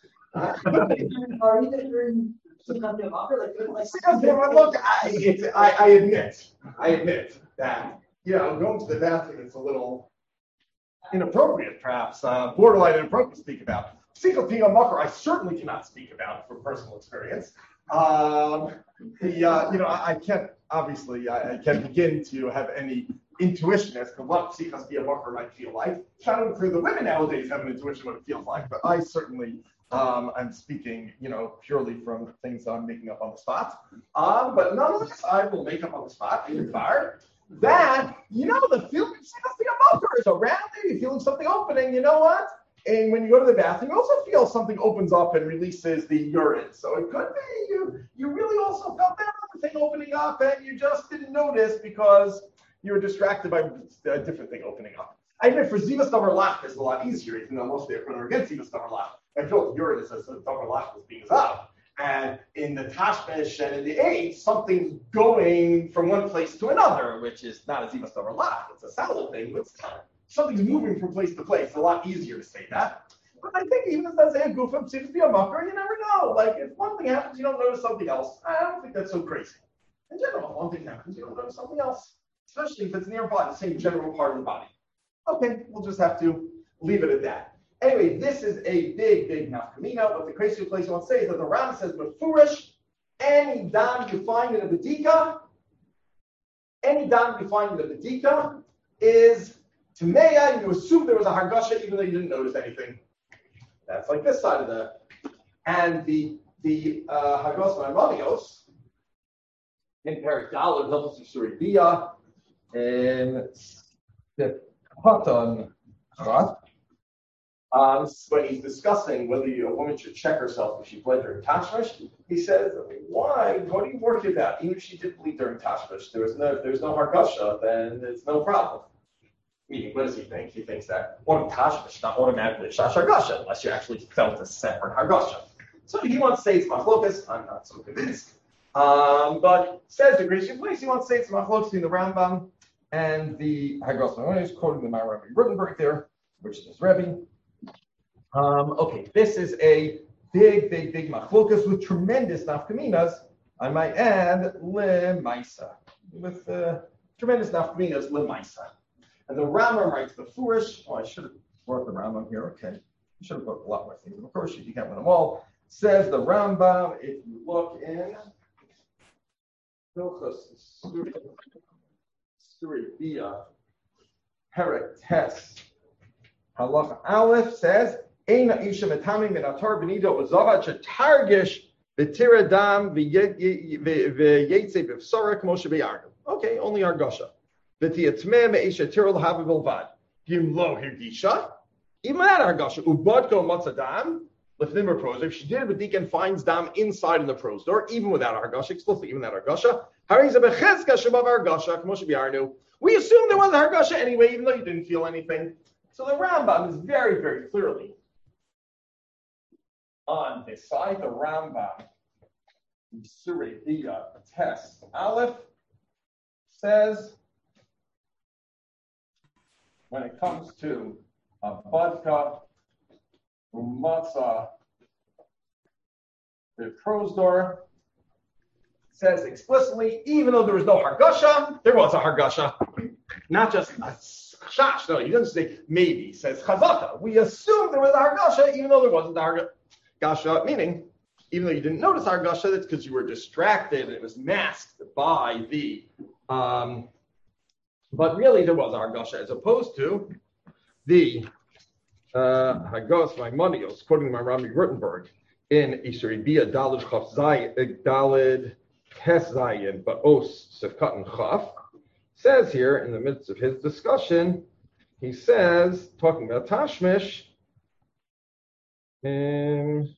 or even during some kind of offer, like Look, I admit that going to the bathroom is a little inappropriate, perhaps borderline inappropriate to speak about. Single thing on mucker, I certainly cannot speak about from personal experience. I can't begin to have any intuition as to what Sichas Bia Mucker might feel like. Shouting for the women nowadays have an intuition what it feels like, but I certainly I'm speaking, purely from things I'm making up on the spot. But nonetheless, I will make up on the spot in fire that the feeling of Sichas Bia Mucker is around there. You're feeling something opening. You know what? And when you go to the bathroom, you also feel something opens up and releases the urine. So it could be you really also felt that other thing opening up and you just didn't notice because you were distracted by a different thing opening up. I admit for Zivas Davar Lach is a lot easier, even though most of the are against Zivas Davar Lach. I feel the urine is as Davar Lach was being up. And in the Tashmish and in the Eight, something's going from one place to another, which is not a Zivas Davar Lach. It's a salad thing, but something's moving from place to place. It's a lot easier to say that. But I think even if that's a goof up, seems to be a mucker, you never know. Like, if one thing happens, you don't notice something else. I don't think that's so crazy. In general, if one thing happens, you don't notice something else. Especially if it's nearby, the same general part of the body. Okay, we'll just have to leave it at that. Anyway, this is a big nafkamina. But the crazy place I want to say is that the Ram says, Mefurish, any dam you find in a bedika, is Tameya, you assume there was a hargasha even though you didn't notice anything. That's like this side of the. And the Hagos Maimonios in Perik Daled, Hilchos Yisuri Bia, in the Patan, when he's discussing whether a woman should check herself if she bled during Tashmish, he says, why? What are you worried about? Even if she did bleed during Tashmish, there's no hargasha, then it's no problem. Meaning, what does he think? He thinks that one tashmish not automatically shash hargasha unless you actually felt a separate hargasha. So he wants to say it's machlokas. I'm not so convinced. But says the Grecian place, he wants to say it's machlokas in the Rambam and the Hagos Maimonides, quoting the Maharam Rutenberg there, which is Rebbe. Okay, this is a big machlokas with tremendous nafkaminas. I might add lemaisa with tremendous nafkaminas lemaisa. And the Rambam writes the Furish. Oh, I should have brought the Rambam here. Okay. I should have put a lot more things. Of course, you can't win them all. Says the Rambam, if you look in Hilchos Yisuri Bia, Perek Tes, Halacha Aleph says, Eina Isha Metami Minatar Benido Uzava Chatargish V'Tira Dam V'Yetze B'Vsara K'Moshe B'Yarnu. Okay, only Argasha. V'Tiatmeh Me'isha Tirol Hava Bilvad. Gim Lo Hirgisha. Even that Argasha. Ubadko Matzadam. Lefnim Proser. If she did it with Deacon finds dam inside in the pros door, even without Argasha, explicitly even without Argasha. Hariza Bechezka Shabav Argasha K'Moshe B'Yarnu. We assume there was Argasha anyway, even though you didn't feel anything. So the Rambam is very, very clearly on this side. The Rambam Surah test Aleph says when it comes to a vodka, umatza, the prosdor says explicitly, even though there was no hargasha, there was a hargasha. Not just a shash, no, he doesn't say maybe, he says chazaka. We assume there was a hargasha, even though there wasn't a hargasha, meaning, even though you didn't notice hargasha, that's because you were distracted and it was masked by the, but really there was a hargasha, as opposed to the Hagos Maimonios, quoting my Rami Rutenberg, in Isri Bia Dalid Chaf Dalid Tes Zayin Ba'os Sefkat and Chaf, says here in the midst of his discussion, he says, talking about Tashmish, Kaven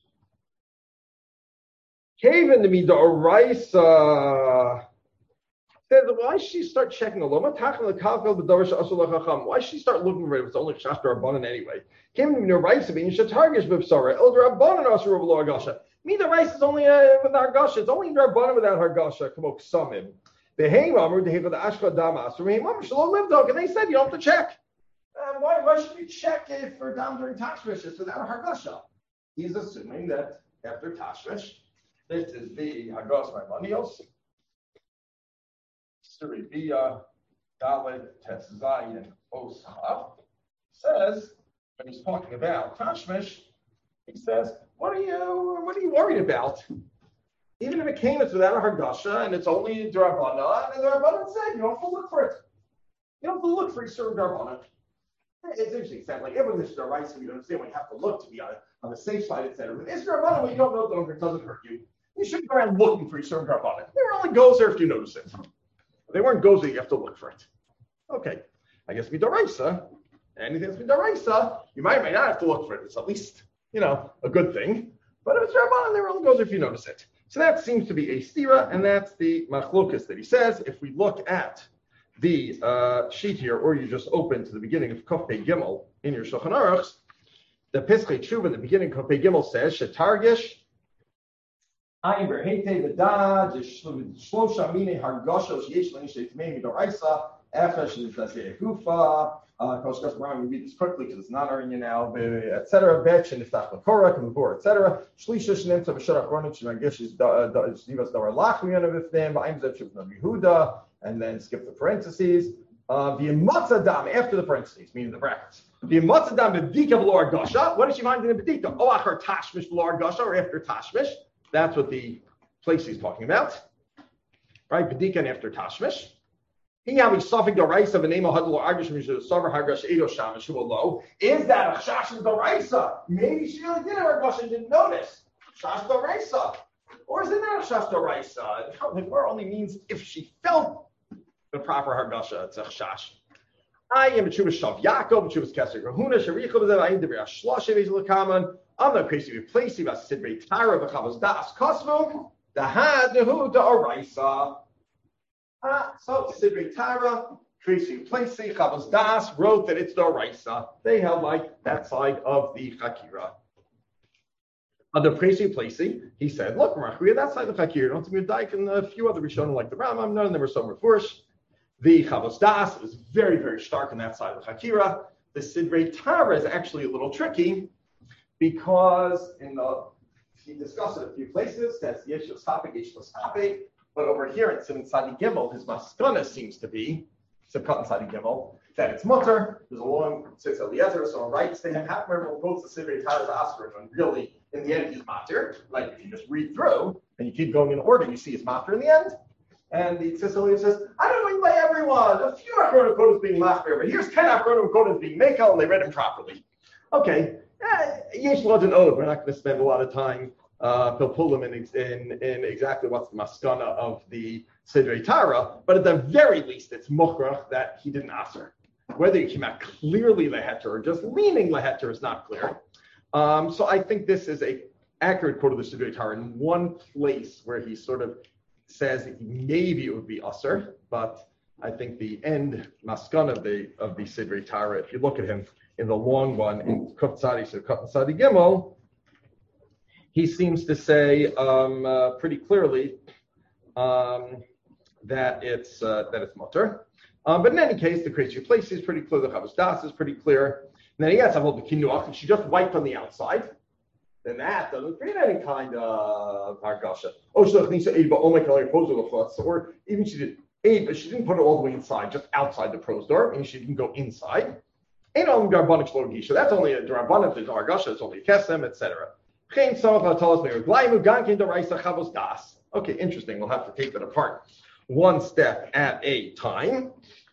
to me the Oraisa said, why should she start checking the Loma? Why should she start looking for it if it's only Shash Rabbanan anyway? Came to me the Oraisa being Shatargish Bipsara, El Rabbanan Asur Hargasha. Me the rice is only with Hargasha. It's only Rabbanan without Hargasha. Come on, Samim. The Haymamur, the Heva the Ashka Damas, or Haymamur Shalom Livdog, and they said you don't have to check. Why should we check if for down during Tashmish it's without a Hargasha? He's assuming that after Tashmish, this is the Hagos Maimonios, Suribia, Dalet, Tetzayin, Osaf, says, when he's talking about Tashmish, he says, what are you worried about? Even if it came, it's without a Hargasha, and it's only Darabana, and the Darabana said, you don't have to look for it. You don't have to look for Yisur Darabana. It's interesting. It sounds like everyone is right, so we don't understand when you have to look to be on the safe side, etc. With Yisur Darabana, when you don't know it doesn't hurt you. You shouldn't go around looking for Yisur Darabana. They only goes there if you notice it. If they weren't goes there, you have to look for it. Okay. I guess Midaraisa, anything that's Midaraisa, you might or might not have to look for it. It's at least, a good thing. But if it's Darabana, they only goes there if you notice it. So that seems to be a stira, and that's the machlokas that he says. If we look at the sheet here, or you just open to the beginning of Kaf Pei Gimel in your Shulchan Aruch, the Pischei Tshuva, the beginning of Kaf Pei Gimel says, Shetargish, Ayin Berheite V'da, Shlosha Mine Hargoshos Yesh L'Nishay Tmei Midoraisa, Efesh L'Zazeh Gufa, Koshkas Baram, we read this quickly because it's not in you now, etc. Betch and Iftach L'Korah, Kamubor, etc. Shlisha Shnemtza V'Shara Chronich, Nagish is Nivas Davar Lachmiyan of Ifnim, Aim Zev Shuv Yehuda, and then skip the parentheses. The Matzadam after the parentheses, meaning the brackets. The Matzadam Bedika V'Lo Argasha. What did she find in the Bedika? Oh, after Tashmish V'Lo Argasha, or after Tashmish. That's what the place he's talking about. Right? Bedika and after Tashmish. Is that a chash d'oraisa? Maybe she really did have hargasha and didn't notice. Chash d'oraisa. Or is it not a chash d'oraisa? The word only means if she felt the proper hargasha, it's a chash. I am a Chuvas Shav Yaakov, Chuvas Keser Rahuna, Sharicha B'Zev, I am the Shlosh Eves L'Kaman. I'm not crazy with Placey, but Sidrei Tara, B'Chavos Das Kosvu, the Had Nehu d'oraisa. So Sidrei Tara, Tracy Placey, Chavos Das wrote that it's the Oraisa. They held like that side of the Chakira. Under Tracy Placey, he said, look, Machriya, that side of the Chakira, don't be a dyke, and a few other Rishonim like the Rambam, none of them were so refursed. The Chavos Das was very, very stark on that side of the Chakira. The Sidrei Tara is actually a little tricky because he discussed it a few places, that's Yeshua Stapik, but over here in Simon Sadi Gimel, his maskana seems to be, Simchat and Sadi Gimel, that it's mutter. There's a long six Eliezer, so writes to him. Half member quotes the Sidrei Tara's Asper, and really, in the end, he's matter. Like if you just read through and you keep going in order, you see his matter in the end. And the Tzitz Eliezer says, I don't know by everyone. A few Achronim quotas being matter, but here's 10 Achronim quotas being mekel, and they read him properly. Okay, Yesh Lod and Od. We're not going to spend a lot of time. Pilpulim in exactly what's the maskana of the Sidrei Tara, but at the very least, it's mukhrach that he didn't aser. Whether he came out clearly leheter or just leaning leheter is not clear. So I think this is a accurate quote of the Sidrei Tara in one place where he sort of says that maybe it would be aser, but I think the end maskana of the Sidrei Tara, if you look at him in the long one in Kuf Tzadi, so Kuf Tzadi Gimel, he seems to say pretty clearly that it's mutter. But in any case, the crazy place is pretty clear. The Chavos Das is pretty clear. And then he has about the kinuach, and she just wiped on the outside. Then that doesn't create any kind of hargasha. Or even she did aid, but she didn't put it all the way inside, just outside the pros door, and she didn't go inside. Ain't on Garbonic Shlogisha. That's only a Drabanat, there's hargasha, it's only a kesem, etc. Okay, interesting. We'll have to take that apart one step at a time.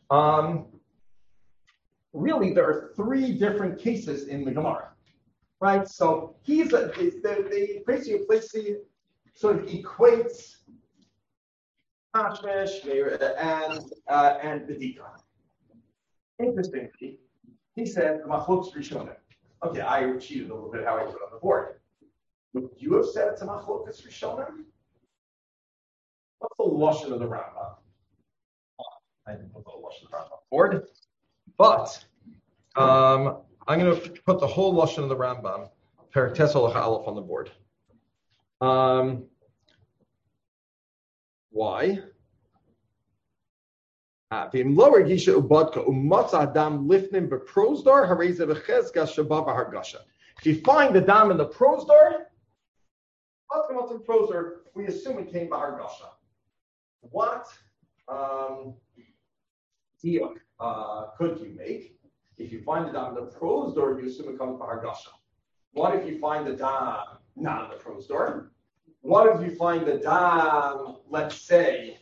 Really, there are three different cases in the Gemara, right? So the Plessy sort of equates Tashmish and Bedika. Interestingly, he said Machlokes Rishonim. Okay, I cheated a little bit how I put it on the board. Would you have said it's a Machlokes Rishonim? What's the lashon of the Rambam? I didn't put the lashon of the Rambam on the board, but I'm going to put the whole lashon of the Rambam, Perek Tes Halacha Aleph, on the board. Why? If you find the dam in the prosdor, we assume it came by Hargasha. What deal could you make? If you find the dam in the prosdor, you assume it comes by Hargasha. What if you find the dam not in the prosdor? What if you find the dam, let's say,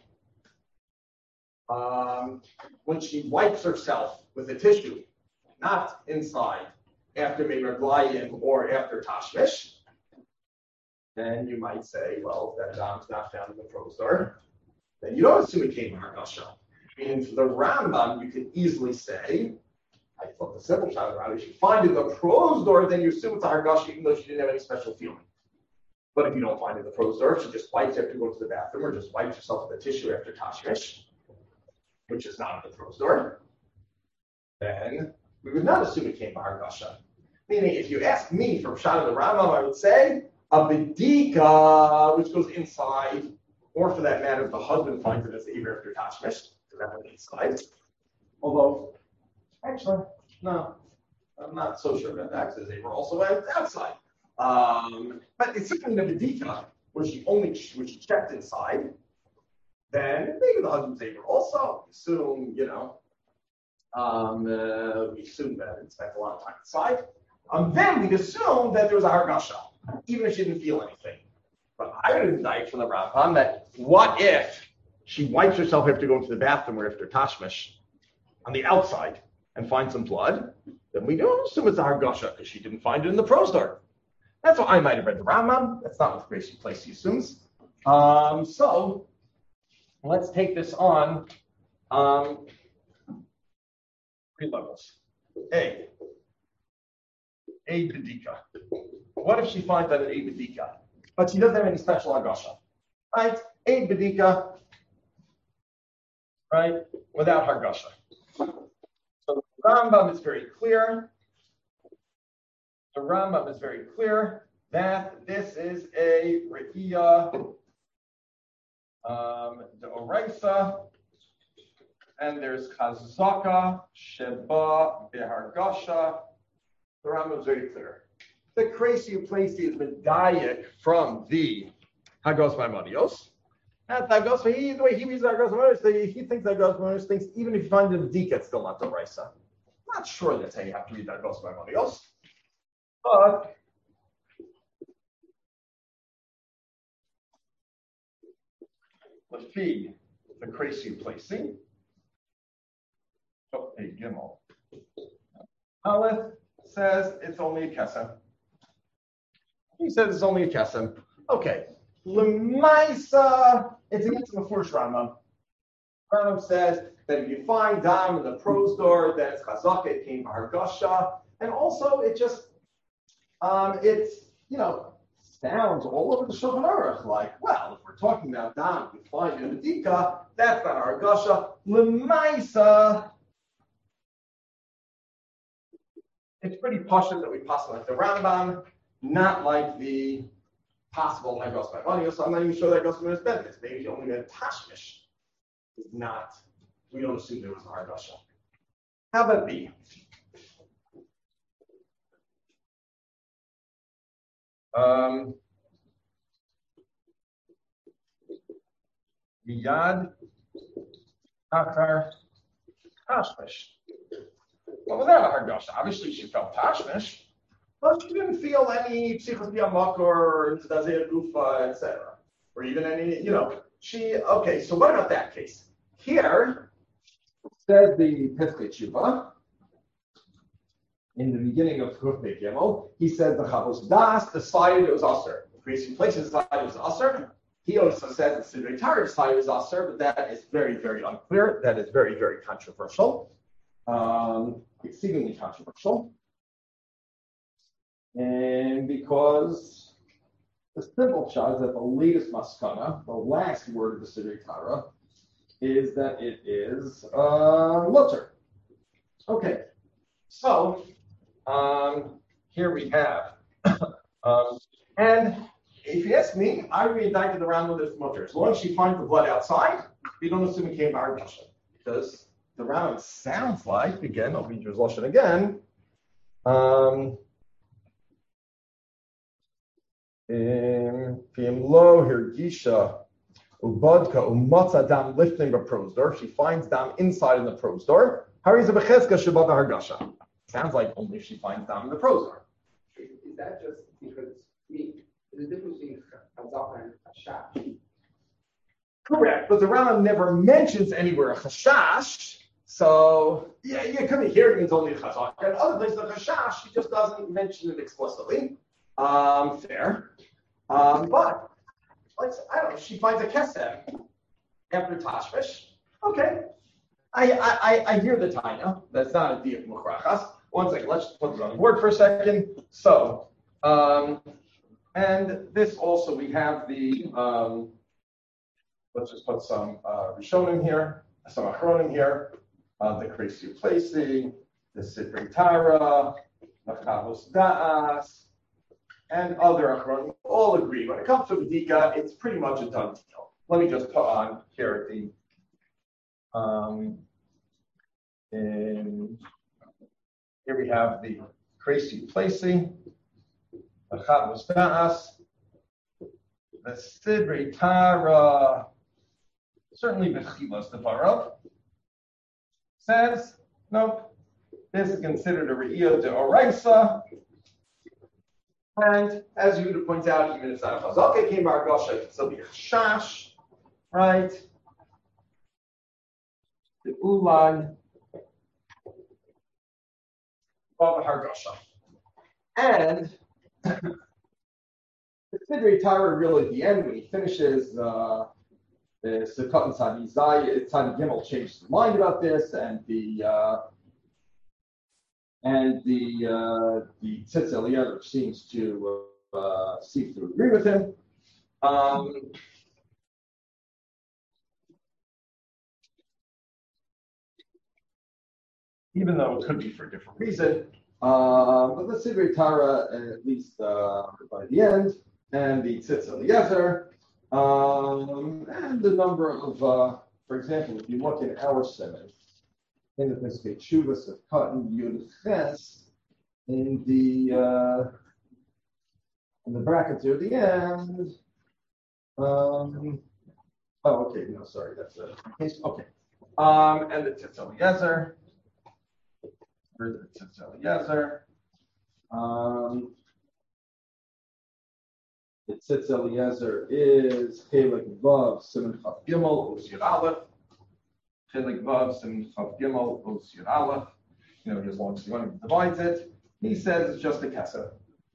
when she wipes herself with a tissue, not inside, after Meiraglayim or after Tashmish, then you might say, well, if that dam's not found in the prosdor, then you don't assume it came from Hargasha. Meaning for the Rambam, you can easily say, I thought the simple shot around, if you find it in the prosdor, then you assume it's a Hargasha, even though she didn't have any special feeling. But if you don't find it in the prosdor, she just wipes after going to the bathroom, or just wipes herself with a tissue after Tashmish, which is not in the prosdor, then we would not assume it came by Hargasha. Meaning, if you ask me from Shad of the Rambam, I would say a bedika, which goes inside, or for that matter, if the husband finds it as the Eber after Tashmish, because that went inside. Although, actually, no, I'm not so sure about that, because Eber also went outside. But it's even the bedika, which she checked inside, then maybe the husband's Eber also. Assume, we assume that it spent a lot of time inside. Then we'd assume that there was a Hargasha, even if she didn't feel anything. But I would indict from the Rambam that what if she wipes herself after going to the bathroom or after Tashmish on the outside and finds some blood? Then we don't assume it's a Hargasha because she didn't find it in the prosdor. That's what I might have read the Rambam. That's not what Gracie Plessy assumes. So let's take this on three levels. A bedika. What if she finds that an a bedika, but she doesn't have any special Hargasha? Right? A bedika, right? Without Hargasha. So the Rambam is very clear. The Rambam is very clear that this is a Re'iyah D'Oraisa, and there's Chazaka, Sheba, Behargasha. The Rambam is very clear. The crazy place is medayik from the Hagos Maimonios. And the way he reads Hagos Maimonios, he thinks Hagos Maimonios thinks even if you find it in Dika, it's still not D'Oraisa. I'm not sure that's how you have to read Hagos Maimonios. But Lefi, the crazy placing. Okay, Gimel. Aleph says it's only a kesem. He says it's only a kesem. Okay. Lemaisa, it's against the first Rambam. Rambam says that if you find dam in the prosdor, then it's chazaka, it came by Hargasha, and also it just it's sounds all over the Shulchan Aruch like, well, if we're talking about dam, we find in the Dika, that's not Hargasha. Lemaisa, it's pretty poshut that we pass like the Rambam, not like the possible Hagos by money, so I'm not even sure that Hagos is benefits. Maybe he only meant Tashmish. It's not, we don't assume there was a Hargasha. How about B? Miyad Achar Tashmish. Well, without a Hargasha, obviously she felt Tashmish, but she didn't feel any Psichos Biamak or Zdazea Gufa, etc. Or even any, okay, so what about that case? Here, says the Piskei Tshuva, in the beginning of Kufnei Gimel, he said the Chavos Das decided it was Aser. The Creation Places decided it was Aser. He also said the Sidrei Torah decided it was Aser, but that is very, very unclear. That is very, very controversial. Exceedingly controversial. And because the simple shot is that the latest maskana, the last word of the Sidrei Torah, is that it is mutter. Okay, so here we have, and if you ask me, I reindicted the Rambam with this mutter. As long as she finds the blood outside, we don't assume it came by Russia, because the Rambam sounds like, again, I'll read your Lashon again. Lo Hirgisha Ubadka Umatza Dam lifting the prosdor. She finds dam inside in the prosdor. Hariza Becheska Shabbat Hargasha. Sounds like only if she finds dam in the prosdor. Is that just because there's a difference between Chazaka and Chashash? Correct, but the Rambam never mentions anywhere a chashash. So yeah, you could be here it means only a chazaka. And other places the chashash, he just doesn't mention it explicitly. Fair. But I don't know, she finds a kesem after Tashmish. Okay. I hear the Taina. That's not a diak mukrachas. One second, let's put it on the board for a second. So, and this also, we have the, let's just put some Rishonim here, some Achronim here, the Kreisi Placing, the Sidrei Torah, the Chavos Da'as, and other Achronim all agree. When it comes to B'dika, it's pretty much a done deal. Let me just put on here the, here we have the Kreisi Placing, the Chavos Da'as, the Sidrei Torah, certainly Bechilas the Barav, says, nope, this is considered a Re'iyah de Oraisa. And as you would point out, even if it's not a Chazaka, came Bargasha, it can still be a Chash, right? The Ulan, Baba Hargasha. And the Sidrei Torah really at the end, when he finishes the Sukkot and Tzadi Gimel changes his mind about this, and the Tzitz Eliezer seems to agree with him. Even though it could be for a different reason, but the Sidrei Torah, at least by the end, and the Tzitz Eliezer. And the number of, for example, if you look in our Simon, in the Piskei Teshuvos of Cotton Yud Ches, in the brackets near the end. Okay, no, sorry, that's a case. Okay, and the Tzitz Eliezer. Where's the Tzitz Eliezer? The Tzitz Eliezer is Chelik Vav Siman Chav Gimel Osir Aleph. Chelik Vav Siman Chav Gimel Osir Aleph. As long as one divides it, he says it's just a kesem.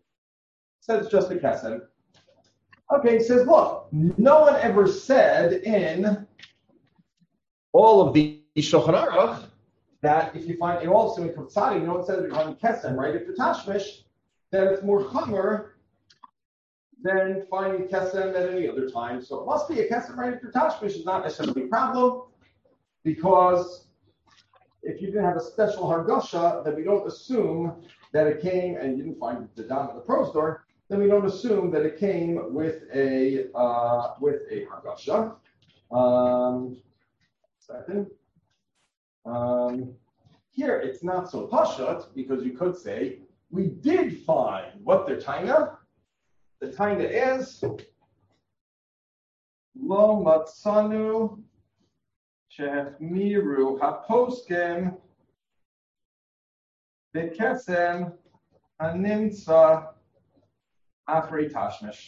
Okay, he says, look, no one ever said in all of the Shulchan Aruch that if you find in all of Siman Chav Tzadi, no one says you're finding kesem, right? If you're tashmish, then it's more chamer than finding kesem at any other time. So it must be a kesem right after tashmish is not necessarily a problem, because if you didn't have a special hargasha, then we don't assume that it came and you didn't find the dam in the prosdor. then we don't assume that it came with a hargasha. Second. Here it's not so pashut because you could say we did find what the taina. The taina is lo matzanu shehmiru haposkem bekesem hanimtza afrei tashmish.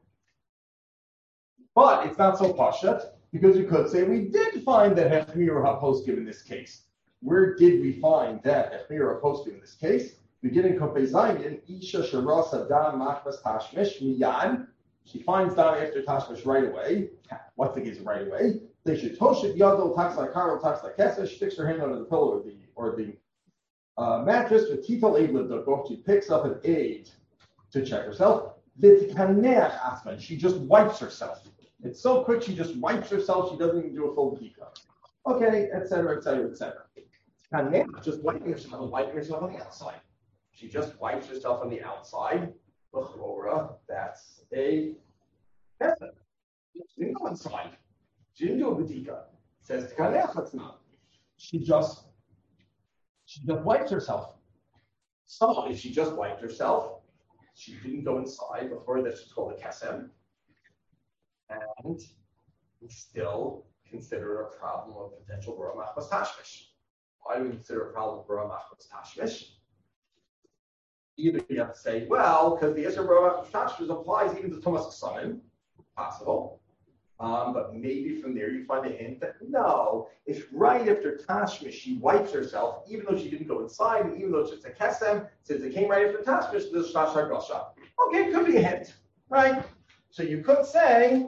But it's not so pashut because you could say we did find that hechmiru haposkem in this case. Where did we find that hechmiru haposkem in this case? We get in Kofei Zayin, Isha Sharasa Dam Machmas Tashmish Miyad. She finds Dam after Tashmish right away. What's the case right away? They should Toshit Yadol Tax like Karo Tax like Kesa. She sticks her hand under the pillow or the mattress with Tito Eidla. She picks up an aid to check herself. Vitkaneach Asman. She just wipes herself. It's so quick. She just wipes herself. She doesn't even do a full bdika. Okay, etc., etc., etc. Kaneach just wiping herself on the outside. She just wipes herself on the outside. That's a method. She didn't go inside. She didn't do a badika. Says Tkanech, that's not. She just wipes herself. So if she just wiped herself, she didn't go inside before that's called a kesem. And we still consider a problem of potential Bura Machmas Tashmish. Why do we consider a problem of Bura Machmas Tashmish? Either you have to say, well, because the Isra Bura Machmas Tashmish applies even to Thomas Ksanim, possible. But maybe from there you find a hint that no, if right after Tashmish she wipes herself, even though she didn't go inside, and even though it's a kesem, since it came right after Tashmish, there's Shtash HaGosha. Okay, it could be a hint, right? So you could say,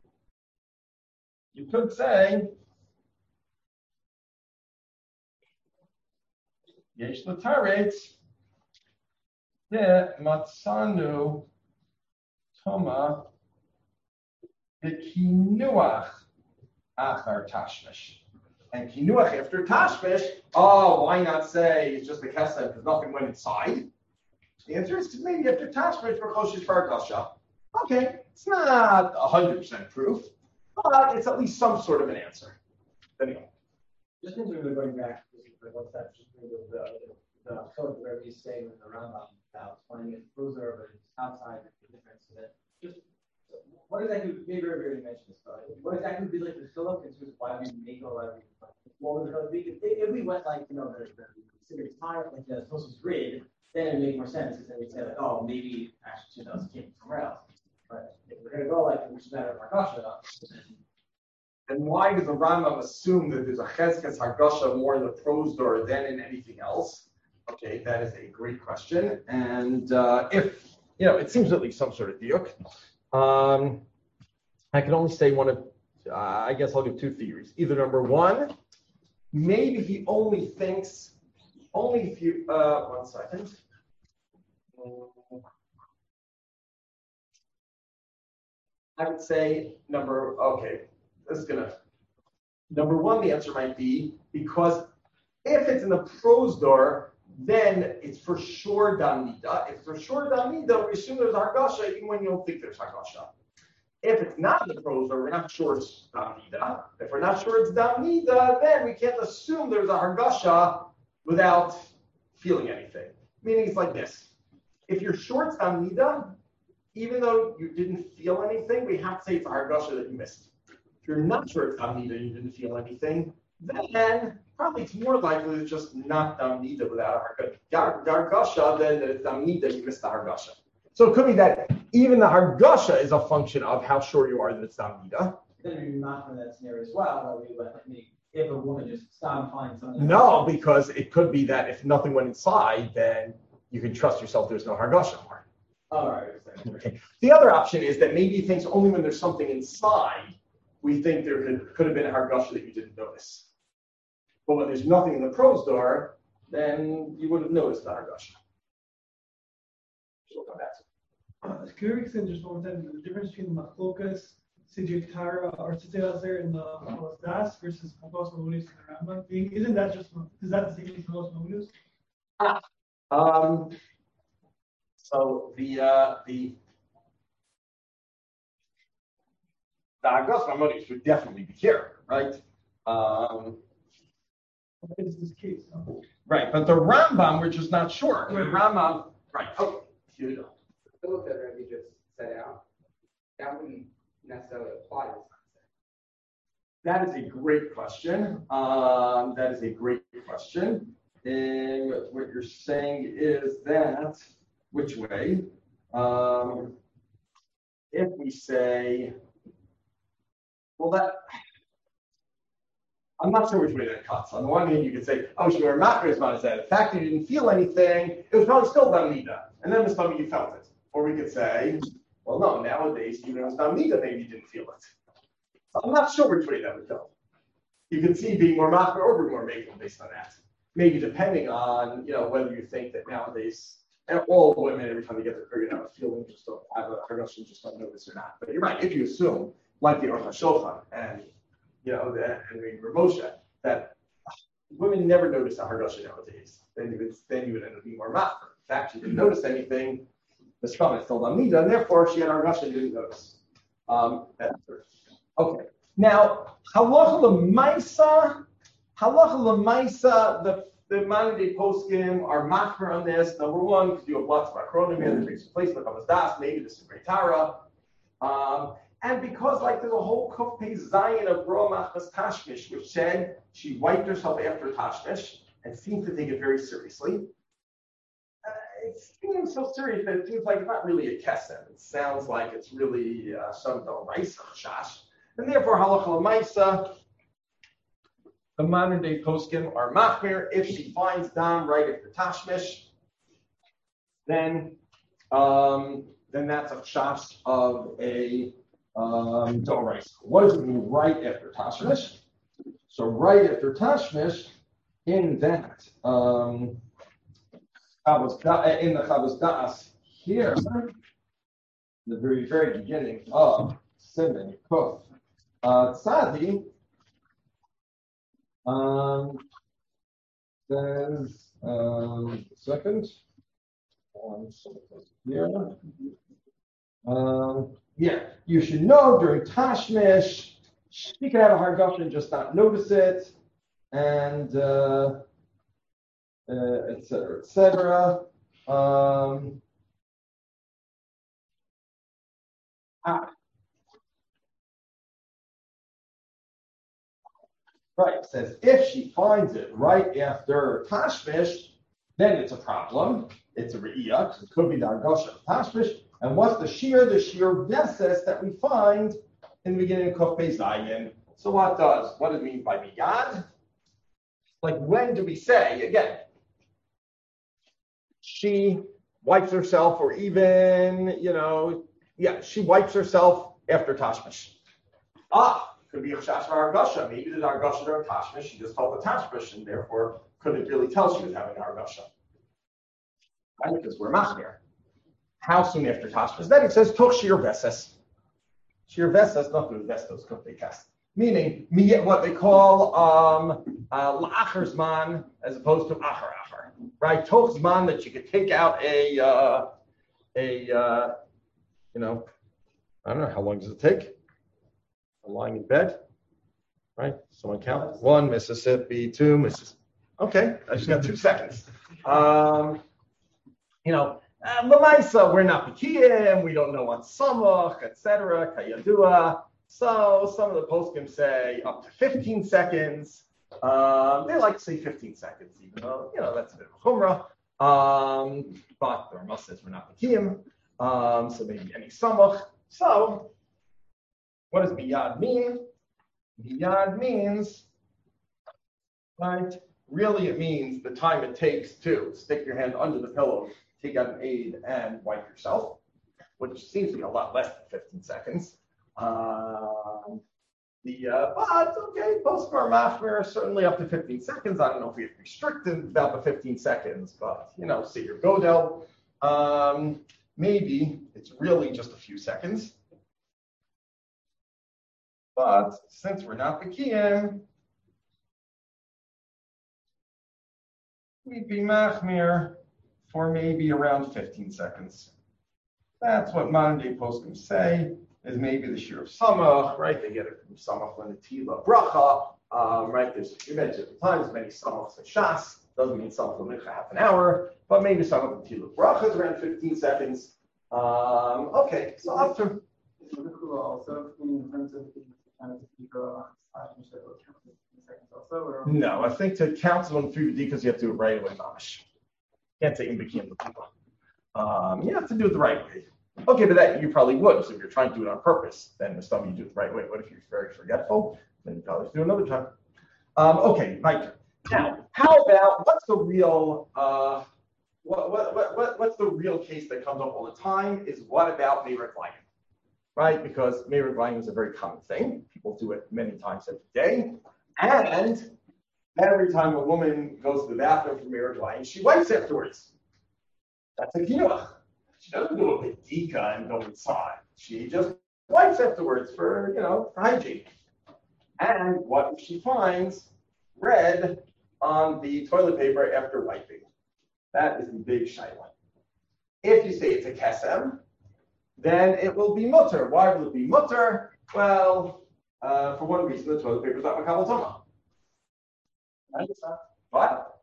Yesh L'Taretz, De Matzanu Toma B'Kinuach Achar Tashmish. And Kinuach after Tashmish, why not say it's just the Kesed because nothing went inside? The answer is maybe after Tashmish for Choshish Fargasha. Okay, it's not 100% proof, but it's at least some sort of an answer. Anyway. Just in terms of going back to what's that, just the code where he's saying with the Rambam about finding it closer, but it's outside the difference. So that just what exactly, maybe already mentioned this, but what exactly would be like the fill-up in terms of why we make or why we what would if we went like, the specific time, like the Tosus grid, then it would make more sense because then we'd say like, oh, maybe actually 2000 came from somewhere else. But if we're going to go like, which is matter of Hargasha, and why does the Rambam assume that there's a Cheskes Hargasha more in the prosdor than in anything else? Okay, that is a great question. And if, it seems at least some sort of diuk. I can only say one of, I guess I'll give two theories. Either number one, maybe he only thinks, only if you, 1 second. I would say number one, the answer might be because if it's in the prosdor, then it's for sure damnida. If it's for sure damnida, we assume there's hargasha even when you don't think there's hargasha. If it's not in the prosdor, we're not sure it's damnida. If we're not sure it's damnida, then we can't assume there's a hargasha without feeling anything. Meaning it's like this. If you're sure it's damnida, even though you didn't feel anything, we have to say it's a hargasha that you missed. If you're not sure it's damnida and you didn't feel anything, then probably it's more likely it's just not damnida without a hargasha than that it's damnida you missed the hargasha. So it could be that even the hargasha is a function of how sure you are that it's damnida. Then maybe not from that scenario as well. If a woman just stopped finding something. No, because it could be that if nothing went inside, then you can trust yourself there's no hargasha more. All right. Okay. The other option is that maybe he thinks only when there's something inside, we think there could have been a hargasha that you didn't notice. But when there's nothing in the prosdor, then you would have noticed the hargasha. We'll come back to it. Can you explain just one time the difference between machlokas, Sijik Tara, or Tzitzer in the Das versus Magos Maudus in the Rambam? Isn't that just, is that the same as Magos Maudus? So the Agos Maimonides would definitely be here, right? It's this case. No? Right, but the Rambam, we're just not sure. The Rambam, right? Okay, here we go. The look that Rabbi just set out, that wouldn't necessarily apply to this concept. That is a great question. That is a great question. And what you're saying is that, which way? If we say, well, that, I'm not sure which way that cuts. On the one hand, you could say, oh, she were machmir zman hazeh. The fact that you didn't feel anything, it was probably still damnida. And then it was something you felt it. Or we could say, well, no, nowadays, even if it's damnida, maybe you didn't feel it. So I'm not sure which way that would go. You could see being more machmir or more makel based on that. Maybe depending on, whether you think that nowadays, and all women, every time they get their period, have a feeling, just don't have a hargasha, just don't notice or not. But you're right, if you assume, like the Aruch HaShulchan and and maybe Moshe, that women never notice a hargasha nowadays, then you would end up being more machmir. In fact, she didn't notice anything, the shkama is still damnida, and therefore she had hargasha and didn't notice. Okay. Now, halacha l'maisa, the modern day poskim are machmir on this. Number one, because you have lots of acronym here that takes place, like das, maybe this is great Tara. And because there's a whole kuf pei zayin of bro machmas tashmish, which said she wiped herself after tashmish and seemed to take it very seriously. It seems so serious that it seems like it's not really a kesem. It sounds like it's really some d'oraisa chash. And therefore, halacha l'maisa, the modern day poskim are machmir. If she finds dam right after tashmish, then that's a chash of a d'oraisa. What does it mean right after tashmish? So right after tashmish, in that in the Chavos Da'as here, the very very beginning of Siman Kuf Tzadi, says second here. You should know during Tashmish, she can have a hargasha and just not notice it, and et cetera, et cetera. Right, it says if she finds it right after Tashmish, then it's a problem. It's a re'iyah, because it could be the hargasha of Tashmish. And what's the shear? The shear veses that we find in the beginning of Kuf Pei Zayin. So what does it mean by miyad? Like when do we say, again, she wipes herself, or even, she wipes herself after Tashmish. Could be a chash hargasha. Maybe the hargasha during Tashmish, she just felt the Tashmish, and therefore couldn't really tell she was having hargasha. Right? Because we're machmir. How soon after Tashmish? Then it says toch shir veses. Shir veses, not with vestos, kufay test. Meaning, what they call la'achar zman as opposed to achar. Right? Toch zman that you could take out I don't know, how long does it take? Lying in bed, right? Someone count. 1 Mississippi, 2 Mississippi. Okay, I just got 2 seconds. L'maisa, we're not b'kiyim, we don't know on samach, etc. Kayadua. So some of the poskim say up to 15 seconds. They like to say 15 seconds, even though that's a bit of a chumrah. But the Rama says we're not b'kiyim, so maybe any samach. So what does miyad mean? Miyad means, right? Really, it means the time it takes to stick your hand under the pillow, take out an aid, and wipe yourself, which seems to be a lot less than 15 seconds. But okay, post-mar machmir certainly up to 15 seconds. I don't know if we have to restrict it about the 15 seconds, but say your godel, maybe it's really just a few seconds. But since we're not b'kiyim, we'd be machmir for maybe around 15 seconds. That's what modern day poskim say is maybe the shir of samach, right? They get it from samach when the tila bracha, right? You mentioned at times many samachs and shas. Doesn't mean samach l'mincha half an hour, but maybe samach and tila bracha is around 15 seconds. Okay, so after. Is also in terms of kind of seconds also, or? No, I think to count them through because you have to do it right away, mamash. Can't say in became the people. You have to do it the right way. Okay, but that you probably would. So if you're trying to do it on purpose, then the stuff you do it the right way. What if you're very forgetful? Then you probably do another time. Okay, right. Now, how about what's the real what's the real case that comes up all the time is what about Meir Glayim? Right? Because Meir Glayim is a very common thing. People do it many times every day. And every time a woman goes to the bathroom for Meir Glayim, she wipes afterwards. That's a kinuach. She doesn't do a bedika and go inside. She just wipes afterwards for, for hygiene. And what if she finds red on the toilet paper after wiping? That is the big shayla. If you say it's a kesem, then it will be mutter. Why will it be mutter? Well, for one reason, the toilet paper is not makabel toma. What?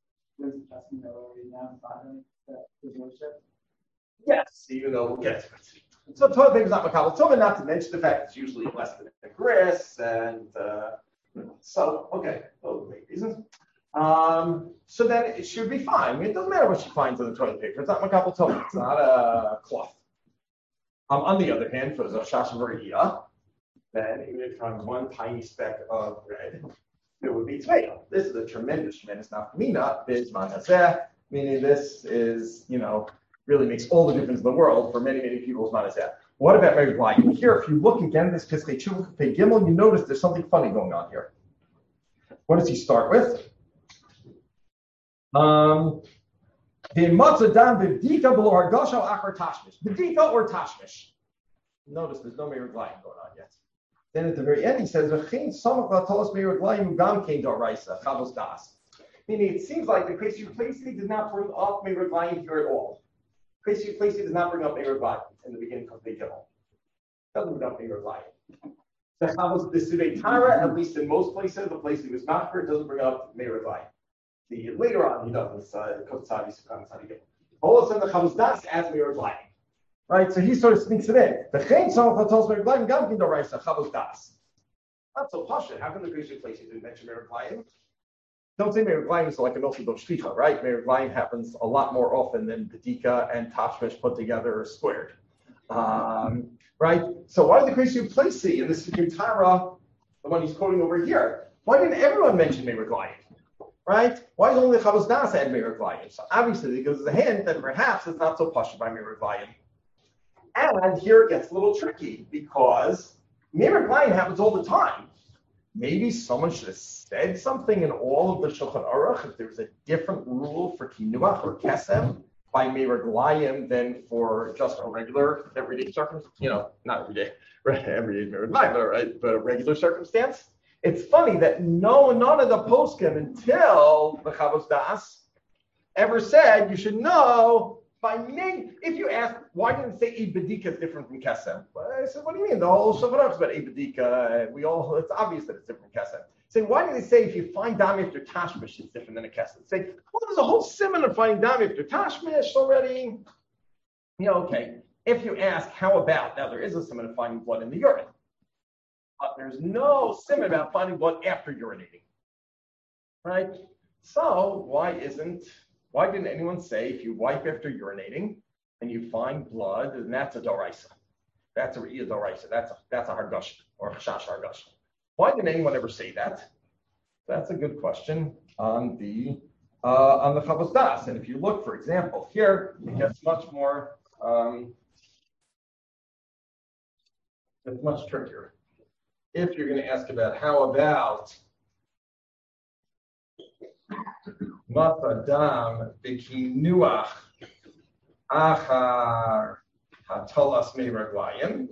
Yes, even though we'll get to it. So toilet paper is not makabel toma, not to mention the fact it's usually less than a grist, and so okay, those are the main reasons. So then it should be fine. I mean, it doesn't matter what she finds on the toilet paper. It's not makabel toma. It's not a cloth. On the other hand, for the shasha v'riyah, then even if you find one tiny speck of red, it would be tmeya. This is a tremendous nafkamina, bizman hazeh, meaning this is, really makes all the difference in the world for many, many people's manazeh. What about Meir Glayim? Here, if you look again at this Piskei Tshuva Pei Gimel, you notice there's something funny going on here. What does he start with? The matzah dam b'dika below hargasha achar tashmish. B'dika or tashmish. Notice there's no Meir Glayim going on yet. Then at the very end he says, "V'chein samach latolos Meir Glayim gam kein daraisa chavos das." Meaning it seems like the Kresi Plesi did not bring up Meir Glayim here at all. Kresi Plesi does not bring up Meir Glayim in the beginning of the Gimel. Doesn't bring up Meir Glayim. The chavos b'sivei Tara, at least in most places, the place he was not for, doesn't bring up Meir Glayim. Later on, he does all of a sudden, the Chavos Das adds Meir Glayim. Right? So he sort of sneaks it in. The Chain Samach tells Meir Glayim, Gam Kin Doraisa, Chavos Das. Not so posh. How can the Greek place didn't mention Meir Glayim? Don't say Meir Glayim is like a Milchid Shlicha, right? Meir Glayim happens a lot more often than Bedika and Tashmish put together or squared. Right? So why did the Greek place in this Tara, the one he's quoting over here? Why didn't everyone mention Meir Glayim? Right? Why is only the Chavos Das add Meir Glayim? So obviously, it gives us a hint that perhaps it's not so pashut by Meir Glayim. And here it gets a little tricky because Meir Glayim happens all the time. Maybe someone should have said something in all of the Shulchan Aruch if there was a different rule for kinuach or kesem by Meir Glayim than for just a regular everyday circumstance. Not every day, right? Every day Meir Glayim, right? But a regular circumstance. It's funny that none of the poskim until the Chavos Das ever said you should know by name. If you ask why didn't it say Eid Bedika is different from Kesem? Well, I said, what do you mean? The whole Shulchan Aruch is about Eid Bedika. It's obvious that it's different from Kesem. Say, why did they say if you find dam after Tashmish it's different than a Kesem? Say, well, there's a whole simon of finding dam after Tashmish already. Okay. If you ask how about, now there is a simon of finding blood in the urine. But there's no simon about finding blood after urinating, right? So why didn't anyone say if you wipe after urinating and you find blood, then that's a doraisa, that's a re'iyah doraisa, that's a hargash or a chash hargash? Why didn't anyone ever say that? That's a good question on the Chavos Das. And if you look, for example, here it gets much more, it's much trickier. If you're going to ask about how about matadam b'kinuach achar hatalas Meir Glayim,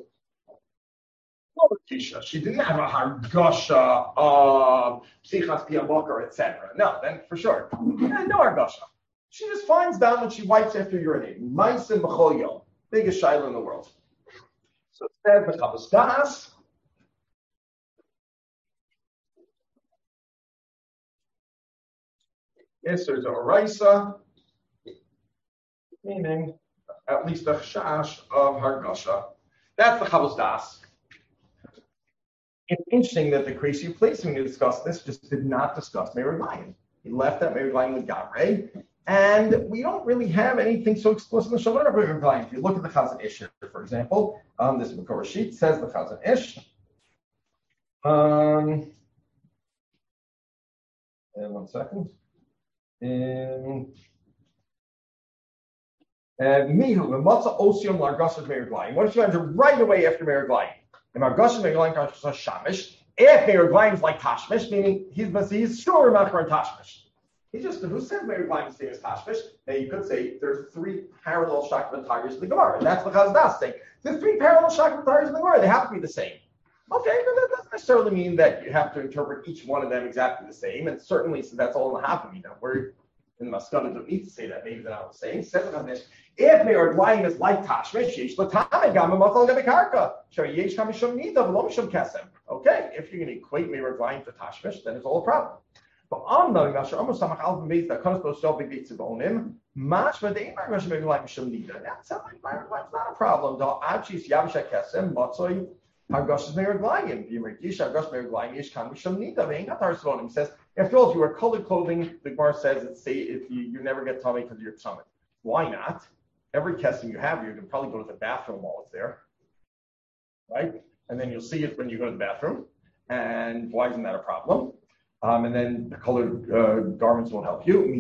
she didn't have a hargasha of psichas piyamokar, etc. No, then for sure, no hargasha. She just finds down when she wipes after urinating. Maisim b'chol yom. Biggest shaila in the world. So it says Mechavos Das. Yes, there's a Oraisa, meaning at least a chash of Hargasha. That's the Chavos Das. It's interesting that the crazy place when you discussed this just did not discuss Meir Lion. He left that Meir Lion with Gamre, and we don't really have anything so explicit in the Shalom of Meir Lion. If you look at the Chazon Ish, for example, this Makor sheet says the Chazon Ish. And 1 second. Mihu, Matzah Osium Largasas Meir Lion. What if you enter right away after Meir Lion? And Margasas Meir Lion Kashas Shamish. If Meir Lion is like Tashmish, meaning he's sure Machar and Tashmish. He just, who says Meir Lion is same as Tashmish? Now you could say there's 3 parallel Shakman Tigers in the Gemara, and that's what Chazon Das saying. There's 3 parallel Shakman Tigers in the Gemara, they have to be the same. Okay, but that doesn't necessarily mean that you have to interpret each one of them exactly the same, and certainly so that's all in the Havamina. We're in the Maskana don't need to say that, maybe they're not the same. Says on this, if they are lying is like Tashmish, Yesh Latame Gama Matal Nebekarka, Shar Yesh Kamishum Nida, Velomishum Kesem. Okay, if you're going to equate Meir lying to Tashmish, then it's all a problem. But on the Masher almost some Alvin base that comes to Shelby Gates of Onim, Mashma de Imar Meir lying Mishum Nida. That sounds like Meir lying is not a problem. Though Achis Yabsha Kesem, Matsoy. Hargash is Meir Glayim. Yish Hargash Meir Glayim. Yesh Kam Mishum Nida. Ve'ingat Arsonim. He says, after all, if you wear colored clothing, the Gemara says it's say if you never get tummy because you're tummy. Why not? Every kesem you have, you can probably go to the bathroom while it's there, right? And then you'll see it when you go to the bathroom. And why isn't that a problem? And then the colored garments won't help you.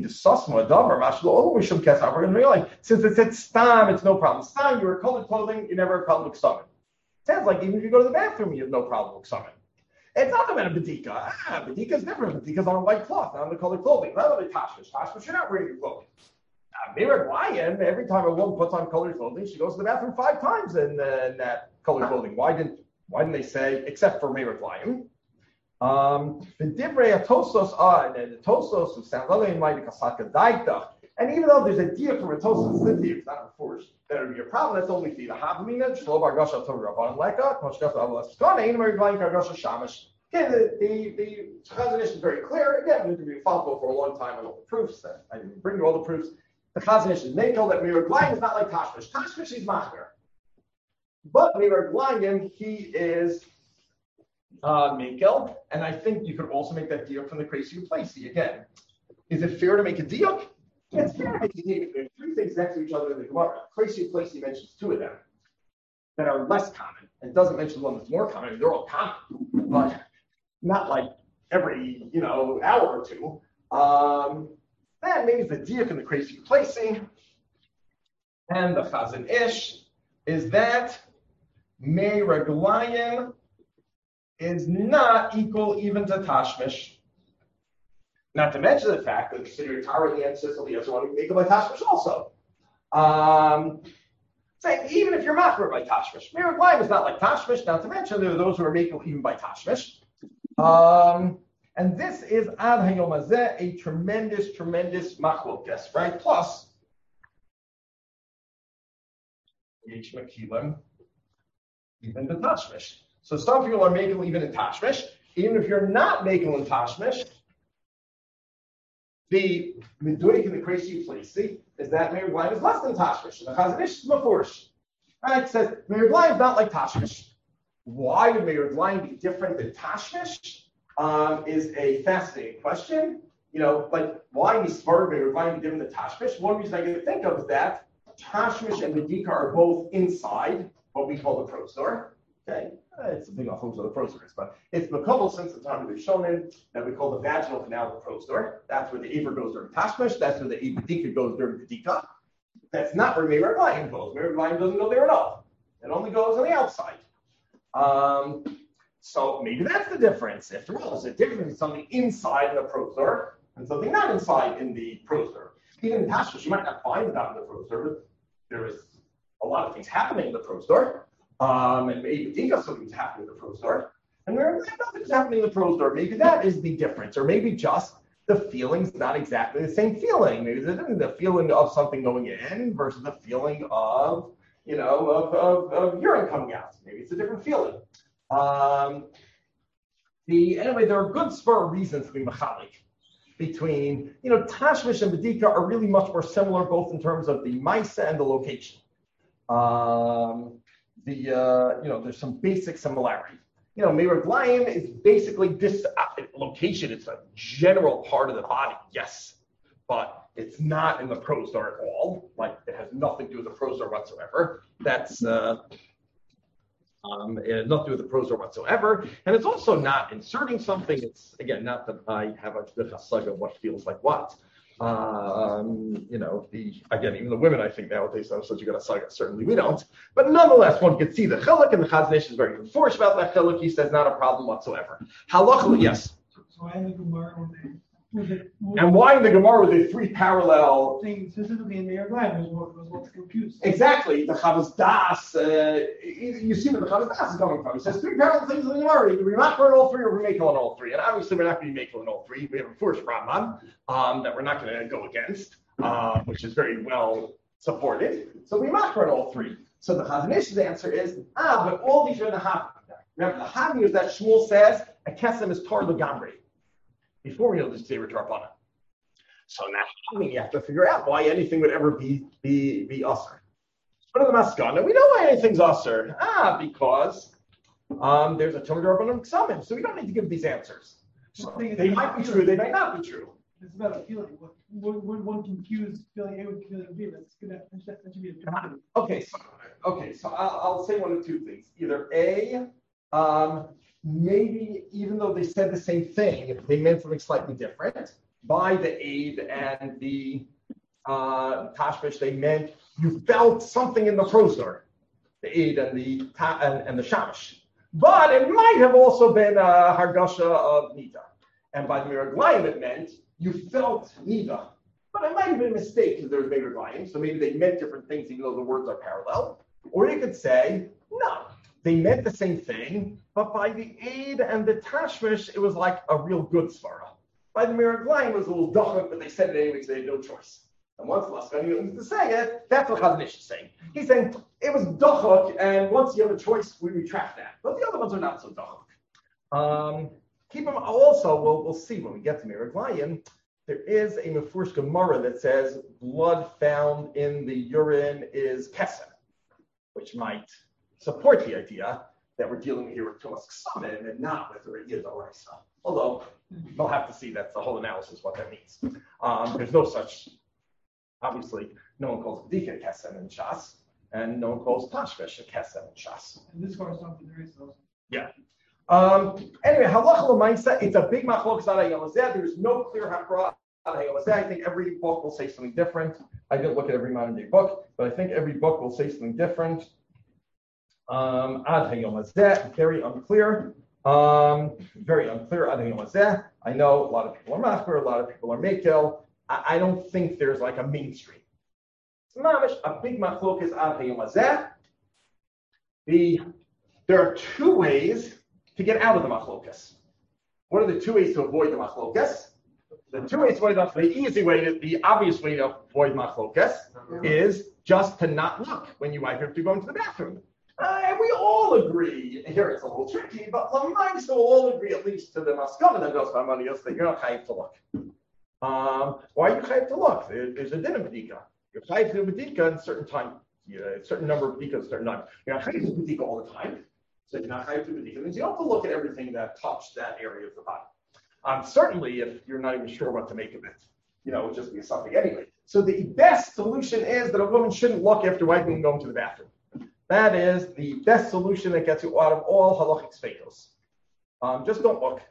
Since it said stam, it's no problem. Stam, you wear colored clothing, you never have a problem with summon. Sounds like even if you go to the bathroom, you have no problem with summon. It's not about a bedika. Bedika is different. Bedika's on a white cloth, not on the colored clothing. Not only tashmish. Tashmish, you're not wearing your clothing. Meir Lion, every time a woman puts on colored clothing, she goes to the bathroom 5 times in that colored clothing. Why didn't they say, except for Meir Lion? The Divrei Tosos and the Tosos who sound other than mighty Kasaka Daita. And even though there's a deal for a Tosos, it's not a force. That would be a problem. That's only for the Havamina, Shlob Argasha Torah Rabban Leka, Koshkasa Avalaskana, and Meir Lion Argasha Shamish. Again, the Chazon Ish is very clear. Again, we need to be responsible for a long time on all the proofs. I didn't bring you all the proofs. The Chazon Ish is Mekel that Meir Lion is not like Tashmish. Tashmish is Machmer. But Meir Lion, he is Mekel. And I think you could also make that diuk from the crazy Placey. Again, is it fair to make a diuk? It's fair to make a diuk. There's 3 things next to each other in the Gemara. Crazy Placey mentions 2 of them that are less common and doesn't mention the one that's more common. They're all common, but not like every hour or 2. That means the diuk in the crazy placing and the Chazon Ish is that Meir Glayim is not equal even to Tashmish. Not to mention the fact that the Siddur Torah and Sicily also want to make it by Tashmish also. Say, even if you're machmer by Tashmish, Meir Glayim is not like Tashmish. Not to mention there are those who are making even by Tashmish. And this is Ad Hayom Hazeh, a tremendous machlokas, right? Plus, Yesh Makilim, even the Tashmish. So some people are making even in Tashmish. Even if you're not making in Tashmish, the Meduik in the crazy place is that Meir Glayim is less than Tashmish. The Chazon Ish is Mefurish. Right? It says Meir Glayim is not like Tashmish. Why would Meir Glayim be different than Tashmish? Is a fascinating question. Like why Misvar Meir Glayim be different than Tashmish? One reason I can think of is that Tashmish and Medika are both inside what we call the prostor. Okay, it's a big off of the prostor is, but it's Makabal since the time of the Shonin that we call the vaginal canal of the prostor. That's where the Aver goes during Tashmish. That's where the Medika goes during Medika. That's not where Meir Glayim goes. Meir Glayim doesn't go there at all. It only goes on the outside. So maybe that's the difference. After all, there's a difference between something inside the prostor and something not inside in the prostor. Even in Tashmish, you might not find that in the prostor, but there is a lot of things happening in the prostor. And maybe Medika something's happening in the prostor. And there nothing's happening in the prostor. Maybe that is the difference. Or maybe just the feeling's not exactly the same feeling. Maybe the feeling of something going in versus the feeling of, of urine coming out. Maybe it's a different feeling. Anyway, there are good spur reasons to be machalik between, Tashmish and Bedika are really much more similar, both in terms of the Maisa and the location. There's some basic similarity. Meir Glayim is basically this location. It's a general part of the body, yes, but it's not in the prostar at all. Like, it has nothing to do with the prostar whatsoever. That's nothing to do with the prostar whatsoever, and it's also not inserting something. It's, again, not that I have a chassaga of what feels like what. Even the women, I think nowadays have such a good saga. Certainly we don't, but nonetheless, one can see the chiluk, and the Chazon Ish is very enforced about that chiluk. He says not a problem whatsoever. Halacha, yes. So why in the Gemara and why in the Gemara were there three parallel things, specifically in Meir Glayim, was what's confused. Exactly, the Chavos Das. You see where the Chavos Das is coming from. He says three parallel things in the Gemara. Either we make on all three, or we make on all three. And obviously, we're not going to be making on all three. We have a first Rambam that we're not going to go against, which is very well supported. So we make on all three. So the Chazon Ish's answer is, but all these are in the Havi. Remember, the Havi is that Shmuel says a kesem is tar legambri. Before we know this Zera Tarpana. So now you have to figure out why anything would ever be usher. But in the Maskana, we know why anything's usher. Because there's a Tumah D'Rabbanan Ksamim, so we don't need to give these answers. So they might be true, they might not be true. It's about a feeling. What one confused feeling A with feeling B? That should be a Okay, so I'll say one of two things. Either A, maybe even though they said the same thing, they meant something slightly different. By the aid and the tashmish, they meant you felt something in the prostar, the aid and the shamish. But it might have also been a hargasha of nida. And by the Meir Glayim, it meant you felt nida. But it might have been a mistake because there was Meir Glayim, so maybe they meant different things even though the words are parallel. Or you could say, no, they meant the same thing, but by the aid and the tashmish, it was like a real good svara. By the Meir Glayim, it was a little dachuk, but they said it anyway because they had no choice. And once Laskani knew to say it, that's what Chazon Ish is saying. He's saying it was dachuk, and once you have a choice, we retract that. But the other ones are not so dachuk. Keep them also, we'll see when we get to Meir Glayim, there is a Mefurish Gemara that says blood found in the urine is kesem, which might support the idea that we're dealing here with Tumas Ksamim and not with the Yid Oraisa. Although we'll have to see, that's the whole analysis what that means. There's no such, obviously, no one calls B'dika Kesem in Shas, and no one calls Tashmish a Kesem in Shas. And this corresponds to the race also. Yeah. Anyway, halacha l'maisa, it's a big machlokes ad hayomazeh. There's no clear hakra ad hayomazeh. I think every book will say something different. I didn't look at every modern day book, but I think every book will say something different. Ad hayomazeh, very unclear. Very unclear ad hayomazeh. I know a lot of people are machmer, a lot of people are mekel. I don't think there's like a mainstream. It's mamish, a big machlokes ad hayomazeh. There are two ways to get out of the machlokas. What are the two ways to avoid the machlokas? The two ways to avoid the easy way, the obvious way to avoid machlokas is just to not look when you might have to go into the bathroom. And we all agree, here it's a little tricky, but Lamaim still all agree at least to the maskana that goes by money that you're not chayiv to look. Why are you chayiv to look? There's a din of bedika. You're chayiv to bedika in certain time, a certain number of bedikas, certain time. You're not chayiv to bedika all the time. So you're not chayiv to bedika. Means you don't have to look at everything that touched that area of the body. Certainly, if you're not even sure what to make of it, it would just be something anyway. So the best solution is that a woman shouldn't look after wiping and going to the bathroom. That is the best solution that gets you out of all halachic speitos. Just don't look.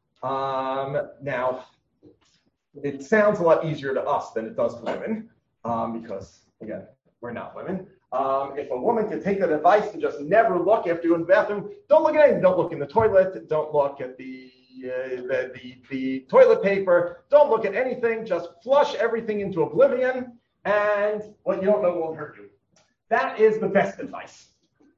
Now, it sounds a lot easier to us than it does to women, because again, we're not women. If a woman can take that advice and just never look after you in the bathroom, don't look at anything. Don't look in the toilet. Don't look at the toilet paper. Don't look at anything. Just flush everything into oblivion, and what you don't know won't hurt you. That is the best advice.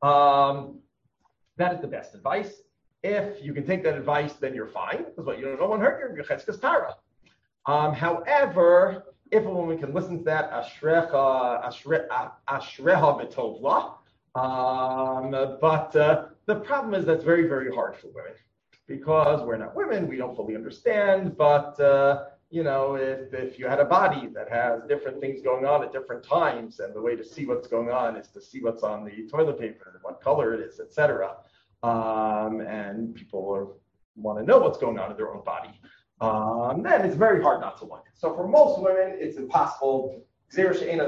That is the best advice. If you can take that advice, then you're fine, because what you don't know won't hurt you. You're cheskes tara. However, if a woman can listen to that, ashreha betovla. But the problem is that's very, very hard for women because we're not women. We don't fully understand. But if you had a body that has different things going on at different times, and the way to see what's going on is to see what's on the toilet paper, what color it is, etc. And people want to know what's going on in their own body. Then it's very hard not to look. So for most women, it's impossible to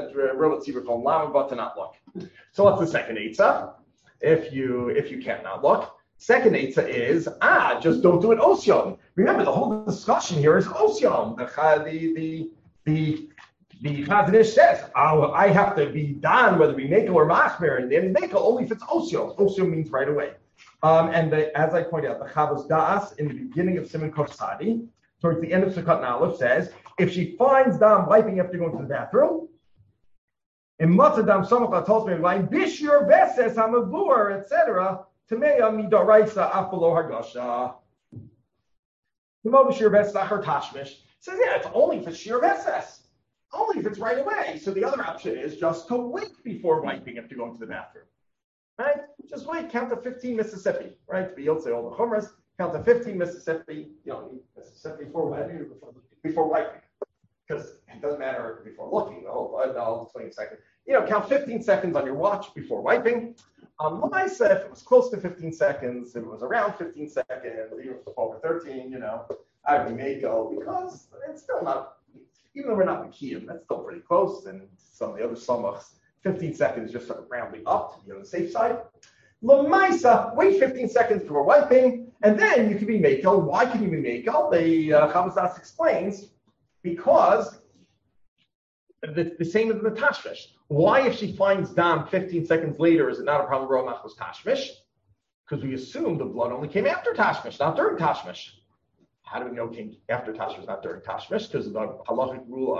not look. So what's the second eitzah? If you can't not look. Second eitzah is, just don't do it osyom. Remember, the whole discussion here is osyom. The Chazon Ish says, I have to be done whether we make or machmer, and then make only if it's osyom. Osyom means right away. As I pointed out, the Chavos Das in the beginning of Siman Kuf Sadi, towards the end of Sukkot Nalef, says, if she finds dam wiping after going to the bathroom, in Matzadam Samach tells me line Bishur Veses Hamavur, etc. Tameya Midaraisa Apolo Hargasha. Timo Bishur Veses Achar Tashmish says, it's only if it's Shir Veses, only if it's right away. So the other option is just to wait before wiping after going to the bathroom. Right? Just wait, count to 15 Mississippi, right? To be able to say all the chumras, count to 15 Mississippi. You don't need Mississippi before wiping. Before wiping. Because it doesn't matter before looking. I'll explain in a second. Count 15 seconds on your watch before wiping. Lamaisa, if it was close to 15 seconds, if it was around 15 seconds, even if it's over 13, I may go because it's still not, even though we're not Mekiyim, that's still pretty close. And some of the other samachs, 15 seconds just sort of rounding up to be on the safe side. Lamaisa, wait 15 seconds before wiping, and then you can be mekel. Why can you be mekel? The Chavos Das explains, because the same as the tashmish. Why, if she finds dam 15 seconds later, is it not a problem? Romach was tashmish, because we assume the blood only came after tashmish, not during tashmish. How do we know it came after tashmish, not during tashmish? Because of the halachic rule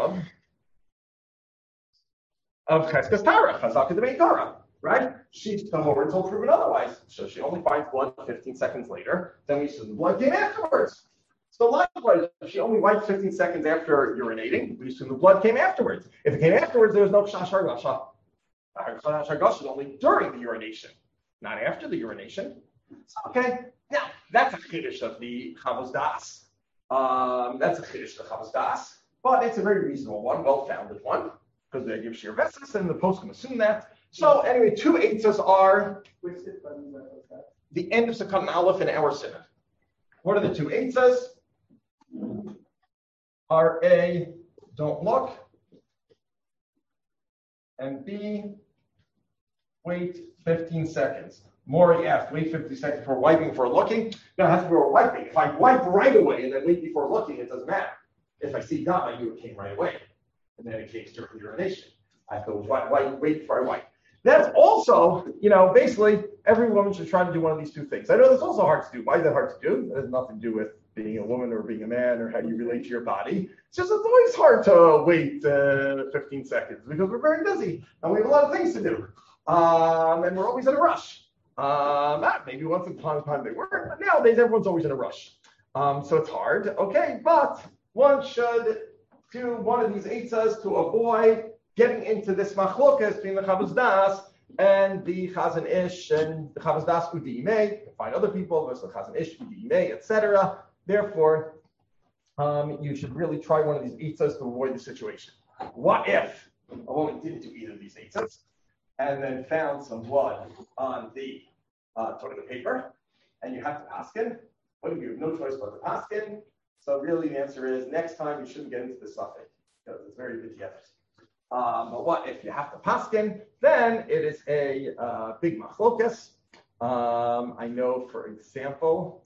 of cheskes tara, chazaka de beitara, right? She's come over until proven otherwise. So she only finds blood 15 seconds later. Then we assume the blood came afterwards. So likewise, if she only wipes 15 seconds after urinating, we assume the blood came afterwards. If it came afterwards, there was no chash hargasha. Chash hargasha is only during the urination, not after the urination. So, okay, now that's a chiddush of the Chavos Das. That's a chiddush of the Chavos Das, but it's a very reasonable one, well-founded one, because they give Shir Veses, and the post can assume that. So anyway, two eitzahs are the end of Sukkot Aleph in our Sinah. What are the two eitzahs? Are A, don't look, and B, wait 15 seconds. Maury asked, wait 50 seconds before wiping, before looking? No, it has to be before wiping. If I wipe right away and then wait before looking, it doesn't matter. If I see dam, I knew it came right away. And then it came during urination. I have to wait before I wipe. That's also, basically, every woman should try to do one of these two things. I know that's also hard to do. Why is that hard to do? It has nothing to do with being a woman or being a man or how you relate to your body. It's always hard to wait 15 seconds because we're very busy and we have a lot of things to do. And we're always in a rush. Maybe once upon a time they weren't, but nowadays everyone's always in a rush. So it's hard. Okay, but one should do one of these eitzahs to avoid getting into this machlokas between the Chavos Das and the Chazon Ish and the Chavos Das Udiyimei. You can find other people, there's the Chazon Ish, Udiyimei, etc. Therefore, you should really try one of these eitzahs to avoid the situation. What if a woman didn't do either of these eitzahs and then found some blood on the toilet paper and you have to paskin? Well, you have no choice but to paskin. So really the answer is next time you shouldn't get into the suffix because it's very b'diavad. But what if you have to paskin? Then it is a big machlokas. I know, for example,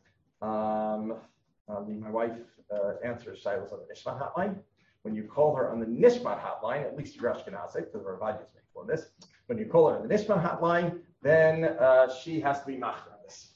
my wife answers shilos on the Nishmat hotline. When you call her on the Nishmat hotline, at least you're Ashkenazic, because Ravad is making on this. When you call her on the Nishmat hotline, then she has to be machra this.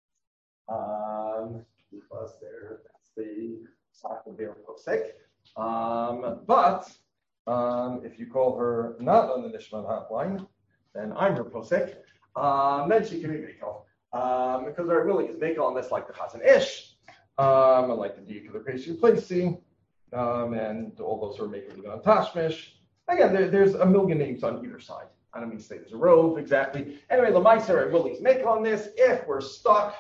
Because that's the Sakha Be'er Posek. But if you call her not on the Nishmat hotline, then I'm her posek. Then she can be mekel. Because there really is mekel on this, like the Chazon Ish, like the Diuk of the Kreis Replacing, and all those who are making the Tashmish. Again, there's a million names on either side. I don't mean to say there's a rove exactly. Anyway, Lamaisa, I will make on this. If we're stuck,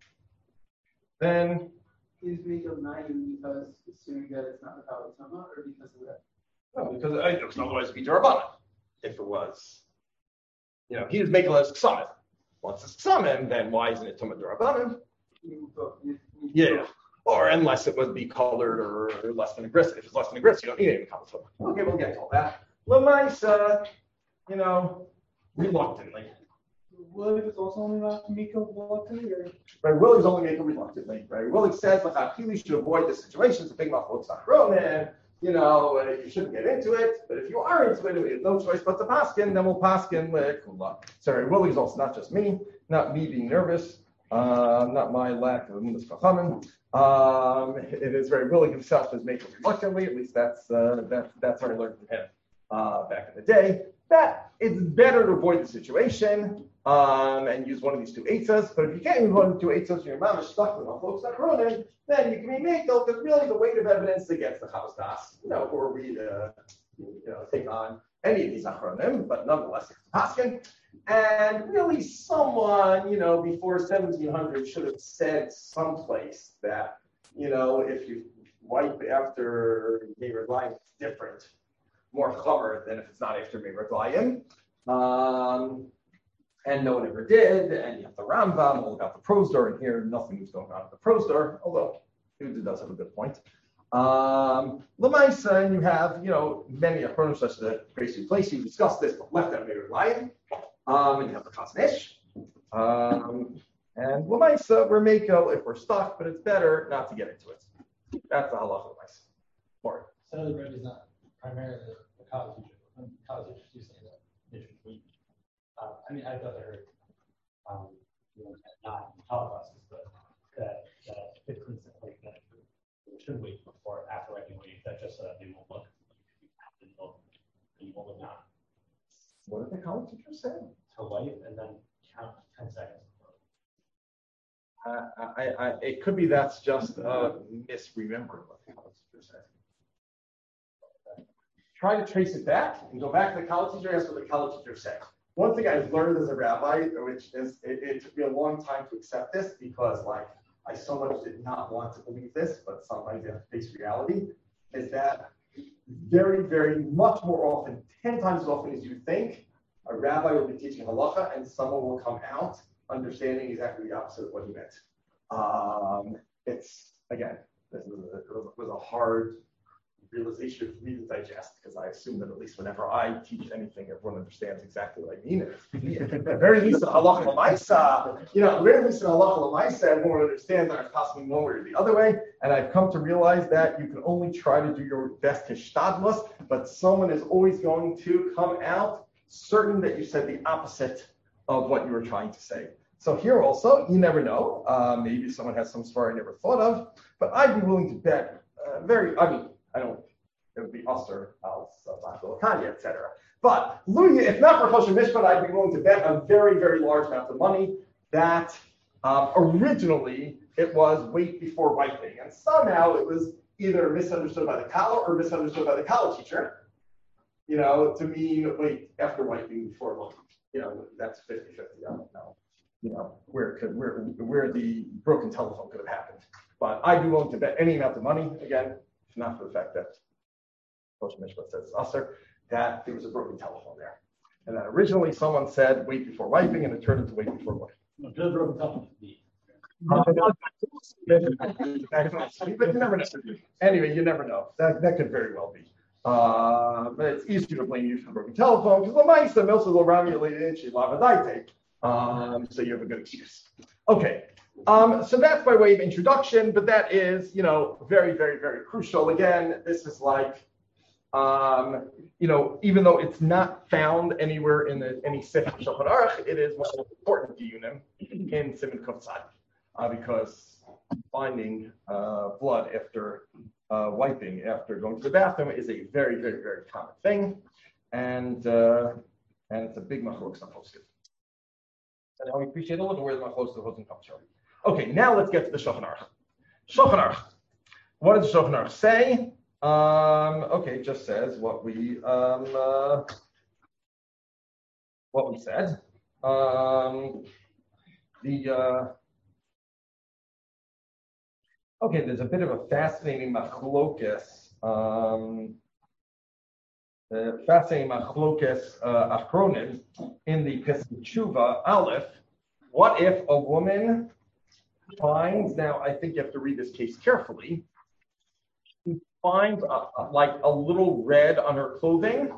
then Is Miko 9 because assuming that it's not without Tama, or because of that? no, because it was otherwise be Darabana. If it was, he was making less Ksamim. Once it's Ksamim, then why isn't it Tama Darabana? Yeah. Or unless it would be colored or less than aggressive. If it's less than aggressive, you don't need any color. Okay, we'll get to all that. Lamaisa, reluctantly. Willie was also only allowed Miko reluctantly, or Right, Willie's only making reluctantly. Right, Willie says, "You should avoid this situation. It's a big machlokas achronim. You shouldn't get into it. But if you are into it, we have no choice but to paskin. Then we'll paskin lekula." Sorry, Willie's also not just me. Not me being nervous. Not my lack of mundas chachamim. It is very Willie himself is making reluctantly. At least that's what I learned from him back in the day. That it's better to avoid the situation and use one of these two eitzas. But if you can't use one of the two eitzas, your mom is stuck with a folks that running, then you can be made though, because really the weight of evidence against the Chavos Das, or we take on any of these achronim, but nonetheless it's paskin. And really someone, before 1700 should have said someplace that, if you wipe after Meir Glayim, it's different, more chomer than if it's not after Meir Glayim. And no one ever did. And you have the Rambam, all about the prosdor, and here nothing is going on with the prosdor, although Yehuda does have a good point. Lamaisa, and you have, many achronim such that Gracie Place, you discussed this, but left out Meir Glayim. And you have the Chaznish. And Lamaisa, we're Mako if we're stuck, but it's better not to get into it. That's the halacha of Lamaisa. More. So the bread is not primarily the college teacher. College teachers do say that they should wait. I thought I heard, not in college classes, but that 15 like that should wait before after writing wait. That just so that they won't look. You won't look down. What did the college teacher say? To wipe and then count 10 seconds. It could be that's just misremembering what the college teacher said. Try to trace it back and go back to the college teacher and ask what the college teacher said. One thing I've learned as a rabbi, which is it took me a long time to accept this because I so much did not want to believe this, but sometimes you have to face reality, is that very, very much more often, 10 times as often as you think, a rabbi will be teaching halacha and someone will come out understanding exactly the opposite of what he meant. It's, again, it was a hard realization for me to digest because I assume that at least whenever I teach anything, everyone understands exactly what I mean. At the very least in halacha l'maisa, at the very least in halacha l'maisa, everyone understands that it's possibly one way or the other way. And I've come to realize that you can only try to do your best hishtadlus, but someone is always going to come out certain that you said the opposite of what you were trying to say. So here also, you never know. Maybe someone has some story I never thought of, but I'd be willing to bet it would be Usher, Kanye, etc. But Luya, if not for Choshen Mishpat, I'd be willing to bet a very, very large amount of money that originally it was wait before wiping. And somehow it was either misunderstood by the Kala or misunderstood by the Kala teacher, to mean wait after wiping before wiping. That's 50-50. I don't know. Where the broken telephone could have happened. But I'd be willing to bet any amount of money, again, if not for the fact that Choshen Mishpat says Usher, that there was a broken telephone there. And that originally someone said wait before wiping, and it turned into wait before wiping. No, just broken telephone. But you never know. Anyway, you never know. That could very well be. But it's easier to blame you for the broken telephone because Lamaisa Milsa Loramulated she lavadaite. So you have a good excuse. Okay. So that's by way of introduction, but that is, very, very, very crucial. Again, this is like, even though it's not found anywhere in any Sefer Shulchan Aruch, it is one of the important diyunim in Siman Kuf Tzadi, because finding blood after wiping after going to the bathroom is a very, very, very common thing, and it's a big machlokes on poskim. And I appreciate a little where the machlokes of Hosen comes from. Okay, now let's get to the Shulchan Aruch. Shulchan Aruch. What does the Shulchan Aruch say? Okay, just says what we said. Okay, there's a bit of a fascinating machlokas. Achronim in the Pesach Tshuva Aleph. What if a woman finds? Now, I think you have to read this case carefully. She finds like a little red on her clothing,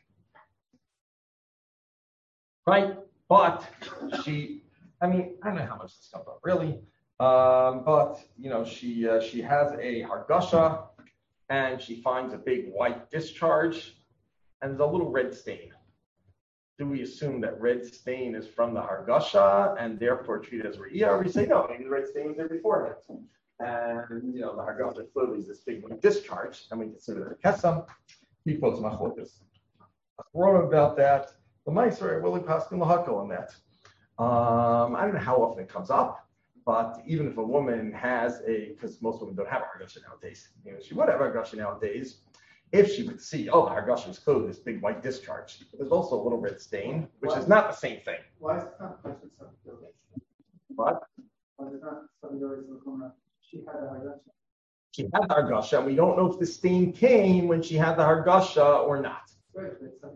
right? But I don't know how much this comes up really, but she has a hargasha, and she finds a big white discharge, and there's a little red stain. Do we assume that red stain is from the hargasha and therefore treat it as re'iyah, or we say no, maybe the red stain was there beforehand? And the hargasha clearly is this big white discharge, and we consider it a kesam. He quotes machlokas about that. The Meiser are willing to pass in the hakol on that. I don't know how often it comes up, but even if a woman has because most women don't have a hargasha nowadays, she would have a hargasha nowadays. If she would see, the hargasha is closed, this big white discharge, there's also a little red stain, which is not the same thing. Why is it not question What? Why is it not she had a hargasha? She had the hargasha, and we don't know if the stain came when she had the hargasha or not. Right,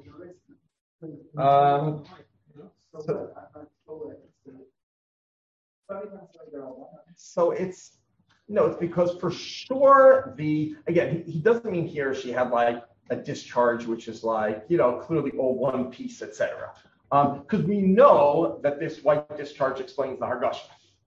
So it's because for sure he doesn't mean here she had like a discharge which is like clearly all one piece, etc. Because we know that this white discharge explains the hargasha.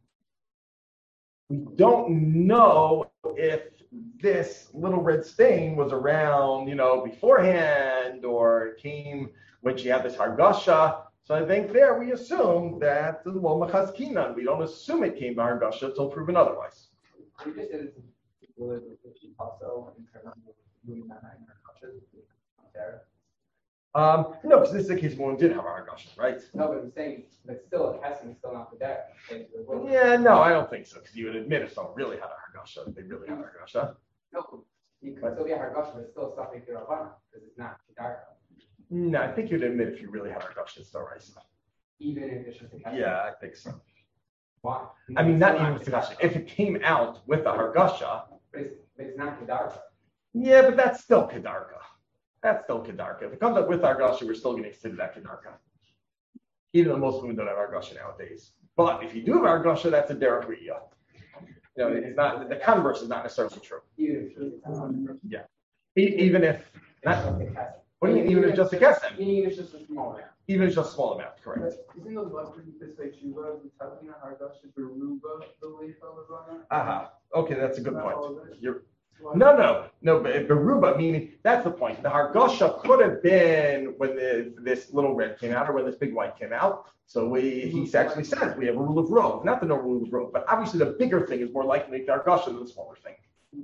We don't know if this little red stain was around beforehand or came when she had this hargasha. So I think there we assume that the lo machazkinan. We don't assume it came by hargasha until proven otherwise. You just said it's also in terms of moving that night in her conscious there. No, because this is a case where one did have a hargasha, right? No, but I'm saying that's still a testing, it's still not the deck. Yeah, no, I don't think so, because you would admit if someone really had a hargasha, they really had a hargasha. No, you can still be a hargasha, but it's still something to Rabbanah, because it's not Kedarka. No, I think you'd admit if you really had a hargasha, it's still right. Even if it's just a testing? Yeah, I think so. Why? Not even with the hargasha. If it came out with a hargasha. But it's not Kedarka. Yeah, but that's still Kedarka. That's still Kedarka. If it comes up with hargasha, we're still going to consider that Kedarka. Even though most women don't have hargasha nowadays. But if you do have hargasha, that's a derech re'iyah. It's not, the converse is not necessarily true. Yeah. Even if not. What do you mean, even if it's just a kesem? Even if it's just a small amount. Even if it's just a small amount, correct. Isn't those Western Pesach Tshuva, the Tavina Hargasha Beruba, the way fellows on that? Aha. Okay, that's a good point. No, but Beruba, meaning that's the point. The hargasha could have been when this little red came out or when this big white came out. So he actually says we have a rule of rove, not the no rule of rove, but obviously the bigger thing is more likely to be hargasha than the smaller thing.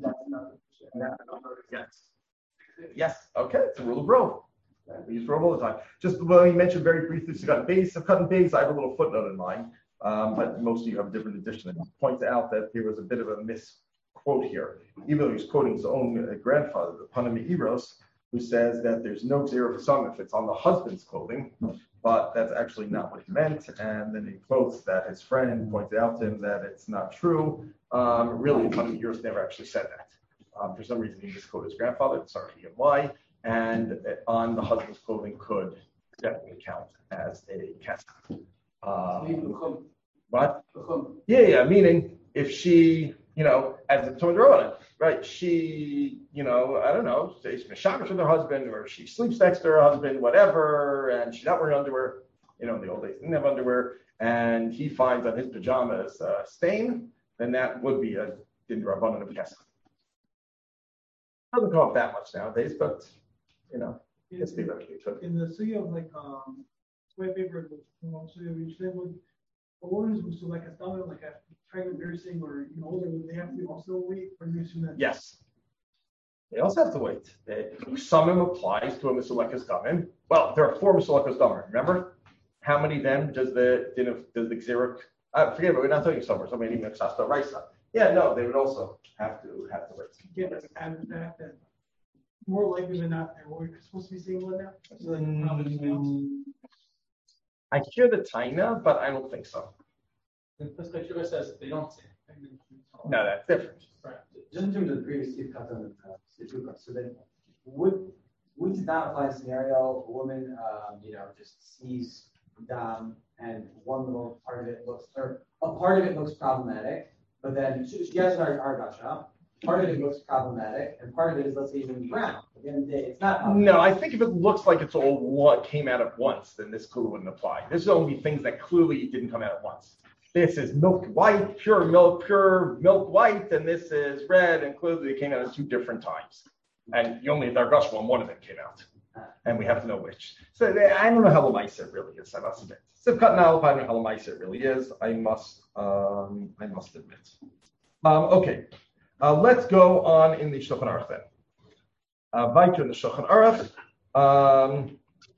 Yes. Okay, it's a rule of rove. We use rove all the time. Just when we mentioned very briefly Sukkot Beis, Sukkot Beis, I have a little footnote in mine, but most of you have a different edition. It points out that there was a bit of a misquote here, even though he's quoting his own grandfather, the Panami Eros, who says that there's no zero for some if it's on the husband's clothing, but that's actually not what he meant. And then he quotes that his friend pointed out to him that it's not true. Really, Panami Eros never actually said that. For some reason, he misquoted his grandfather. Sorry, why? And on the husband's clothing could definitely count as a kesef. What? Yeah. Meaning, if she, as the Torah, right? She, I don't know, she's mishagish with her husband, or she sleeps next to her husband, whatever, and she's not wearing underwear. In the old days, they didn't have underwear, and he finds on his pajamas a stain, then that would be a din rabbanan of kesef. Doesn't come up that much nowadays, but it's the in the sugya of my favorite sugya, a woman who's like a stomach, like a pregnant nursing or older, they have to also wait for you to. Yes, they also have to wait. Summum applies to a misulekas damin. Well, there are 4 misulekas damin. Remember, how many then does the gzeruk? Forget about it. We're not talking summer. Somebody even sasta raisa. Yeah, no, they would also have to wait. Yeah, add that then. more likely than not, we're supposed to be seeing blood now? So like, probably I hear the taina, but I don't think so. The Pesachura says they don't say. No, that's different. Right. Just in terms of the previous Steve cut on the so then would it not apply a scenario, a woman, just sees dam and one little part of it looks, or a part of it looks problematic, but then she has an argasha, part of it looks problematic, and part of it is, let's say, even brown. At the end of the day, it's not problematic. No, I think if it looks like it's all what came out at once, then this clearly wouldn't apply. This is only things that clearly didn't come out at once. This is milk white, pure milk white, and this is red, and clearly they came out at two different times. And you only have Dargash one of them came out. And we have to know which. So I don't know how the Lamaisa really is, I must admit. Sivkat Nalf, I don't know how the Lamaisa really is, I must admit. Okay, let's go on in the Shulchan Aruch then. Weiter in the Shulchan Aruch.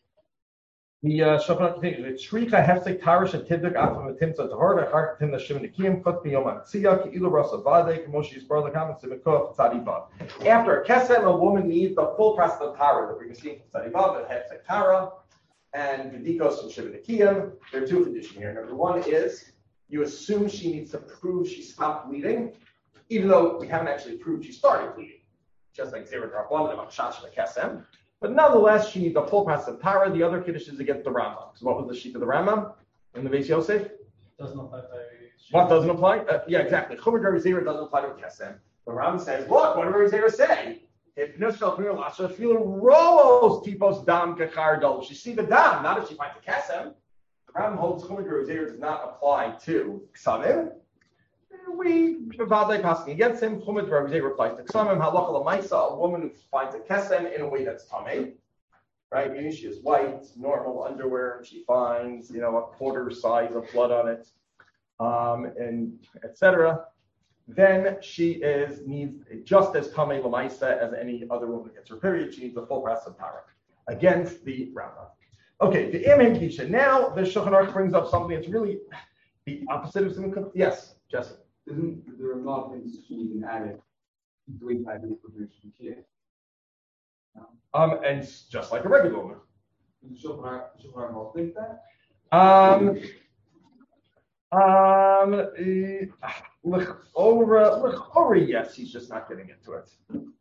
The Shulchan Aruch continues. Shricha hefsek tarish and tiduk afam atimza tahor v'achar tim nashim nikim chut biyom ha'tziyah ki'ilu rasa vade k'moshi yisbar l'kam tzimikov tzadi vav. After a kesem, a woman needs the full process of tara that we're going to see from tzadi vav, hefsek tara, and vidikos from shivim nikim. There are two conditions here. Number one is you assume she needs to prove she stopped bleeding, even though we haven't actually proved she started bleeding. Just like zera drablan and makshash kesem. But nonetheless, she needs the full process of Tara. The other Kiddush is against the Rambam. So what was the sheet of the Rambam in the Beis Yosef? Doesn't apply. What doesn't apply? Yeah, exactly. Chumash Zera doesn't apply to a Kesem. The Rambam says, look, what did Zera say? If Nushal Pneu Lasha feel Rolos Tipos Dam Kachardol. She see the Dam, not if she finds a Kesem. The Rambam holds Chumash Zera does not apply to Ksamim. We Vadai passing against him. Chumash Zera replies to Ksamim. Halacha Lamaisa, a woman who finds a Kesem in a way that's Tameh. Right? Maybe she has white, normal underwear, and she finds, a quarter size of blood on it, and etc. Then she needs just as Tamei Lamaisa as any other woman who gets her period. She needs the full process of Tara against the Rambam. Okay, the Imam Kisha. Now the Shulchan Aruch brings up something that's really the opposite of Simon. Yes, Jesse. Isn't there a lot of things that you can add it to 25 minutes for here? And just like a regular woman. Does the Shulchan Aruch think that? Yes, he's just not getting into it.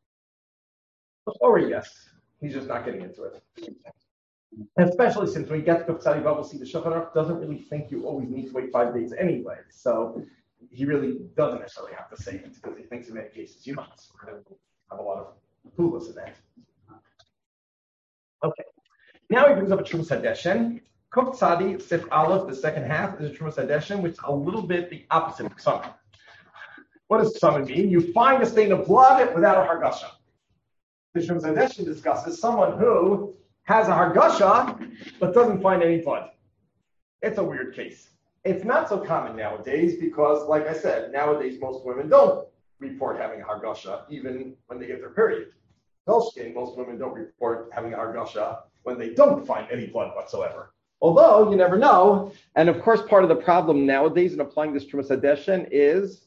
Yes, he's just not getting into it. Especially since when you get to Tzadi Vav, we'll see the Shulchan Aruch doesn't really think you always need to wait 5 days anyway. So he really doesn't necessarily have to say it because he thinks in many cases you must. We're going to have a lot of pulas in that. Okay. Now he brings up a Trumas Hadeshen. Kuf Tzadi Sif Aleph, the second half, is a Trumas Hadeshen, which is a little bit the opposite of Ksamim. What does Ksamim mean? You find a stain of blood without a Hargasha. The Trumas Hadeshen discusses someone who has a Hargasha but doesn't find any blood. It's a weird case. It's not so common nowadays because, like I said, nowadays most women don't report having a Hargasha even when they get their period. Most women don't report having a Hargasha when they don't find any blood whatsoever. Although, you never know. And of course, part of the problem nowadays in applying this Trumas Hadeshen is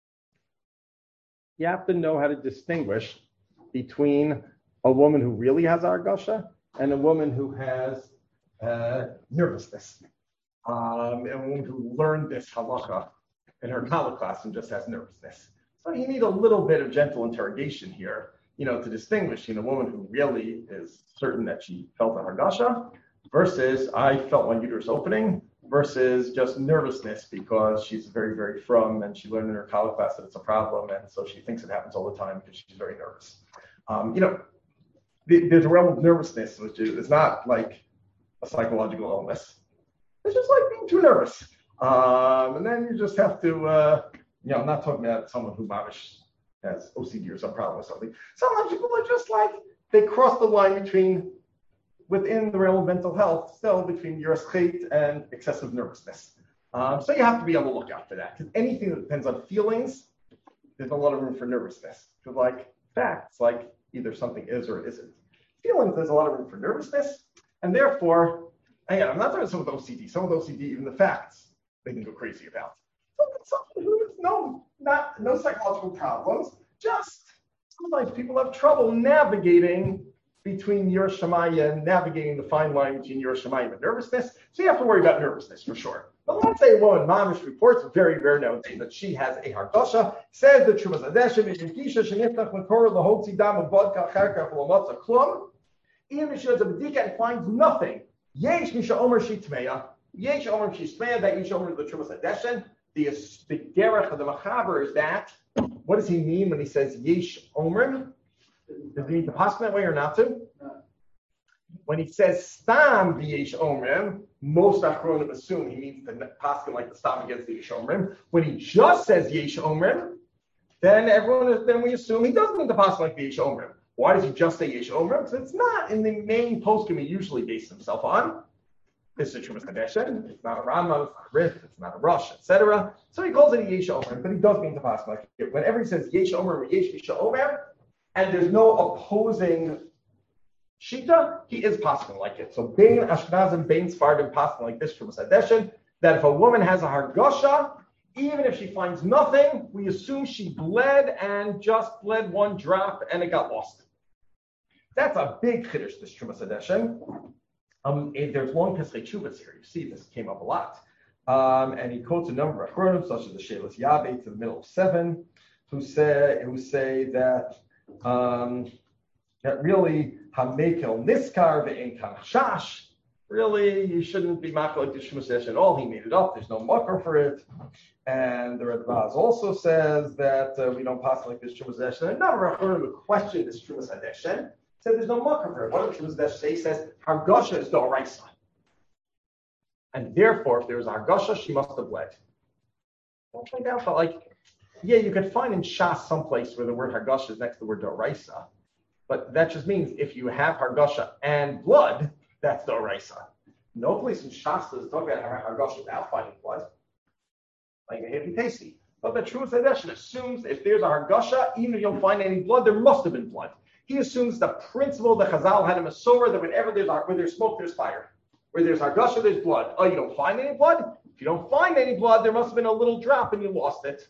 you have to know how to distinguish between a woman who really has Hargasha and a woman who has nervousness. And a woman who learned this halacha in her college class and just has nervousness. So you need a little bit of gentle interrogation here, to distinguish between a woman who really is certain that she felt a Hargasha versus I felt my uterus opening versus just nervousness because she's very, very from and she learned in her college class that it's a problem and so she thinks it happens all the time because she's very nervous. There's a realm of nervousness which is not like a psychological illness. It's just like being too nervous. And then you just have to, I'm not talking about someone who has OCD or some problem or something. Sometimes people are just like, they cross the line within the realm of mental health, still between yiras and excessive nervousness. So you have to be on the lookout for that. Because anything that depends on feelings, there's a lot of room for nervousness. Because like facts, like either something is or it isn't. Feelings, there's a lot of room for nervousness. And therefore, again, I'm not talking about someone with OCD. Someone with OCD, even the facts, they can go crazy about. Someone who has no psychological problems, just some sometimes people have trouble navigating between your Shemaya and navigating the fine line between your Shemaya and nervousness. So you have to worry about nervousness for sure. But let's say a woman, Mamish reports very, very nowadays that she has a hargasha, says the Trumas Hadeshen, even if she does a bedika and finds nothing, Yesh Misha Omer Shitmeya, Yesh Omer Shitmeya, that Yesh Omer the Trumas Hadeshen. The derech of the Machaber is that. What does he mean when he says Yesh Omer? Does he need to pass that way or not to? No. When he says Stam v'Yesh Omrim, most Achronim assume he means to pass like the Stam against the Yesh Omrim. When he just says Yesh Omrim, then we assume he doesn't mean to pass like the Yesh Omrim. Why does he just say Yesh Omrim? Because it's not in the main poskim he usually bases himself on. This is Trumas Hadeshen. It's not a Rambam, it's not a Rif, it's not a Rosh, etc. So he calls it a Yesh Omrim, but he does mean to pass like it. Whenever he says Yesh Omrim or Yesh Misha Omrim, and there's no opposing shita, he is passing like it. So Bain Ashkenazim, Bain Sfardim passing like this from Sadeshin, that if a woman has a hargasha, even if she finds nothing, we assume she bled and just bled one drop and it got lost. That's a big chiddush, this Trumas Hadeshen. There's long Pesachei Tshuvas here. You see, this came up a lot. And he quotes a number of Achronim, such as the Shelas Yabe to the middle of 7, who say that really Hamekel Niskar ve'en Shash. Really, you shouldn't be machal like the Trumas Hadeshen at all. He made it up. There's no makar for it. And the Red Vaz also says that we don't pass like this Trumas Hadeshen. And a number of Achronim who question this Trumas Hadeshen said there's no makar for it. What does Trumas Hadeshen say? He says Hargasha is d'oraisa. And therefore, if there was a Hargasha, she must have bled. Don't find out, but yeah, you could find in Shas someplace where the word Hargasha is next to the word d'oraisa. But that just means if you have Hargasha and blood, that's d'oraisa. No place in Shas is talking about Hargasha without finding blood. Like a Happy Tasty. But the Trumas Hadeshen assumes if there's a Hargasha, even if you don't find any blood, there must have been blood. He assumes the principle that Chazal had a Masorah that whenever there's smoke, there's fire. Where there's Hargasha, there's blood. Oh, you don't find any blood? If you don't find any blood, there must have been a little drop and you lost it.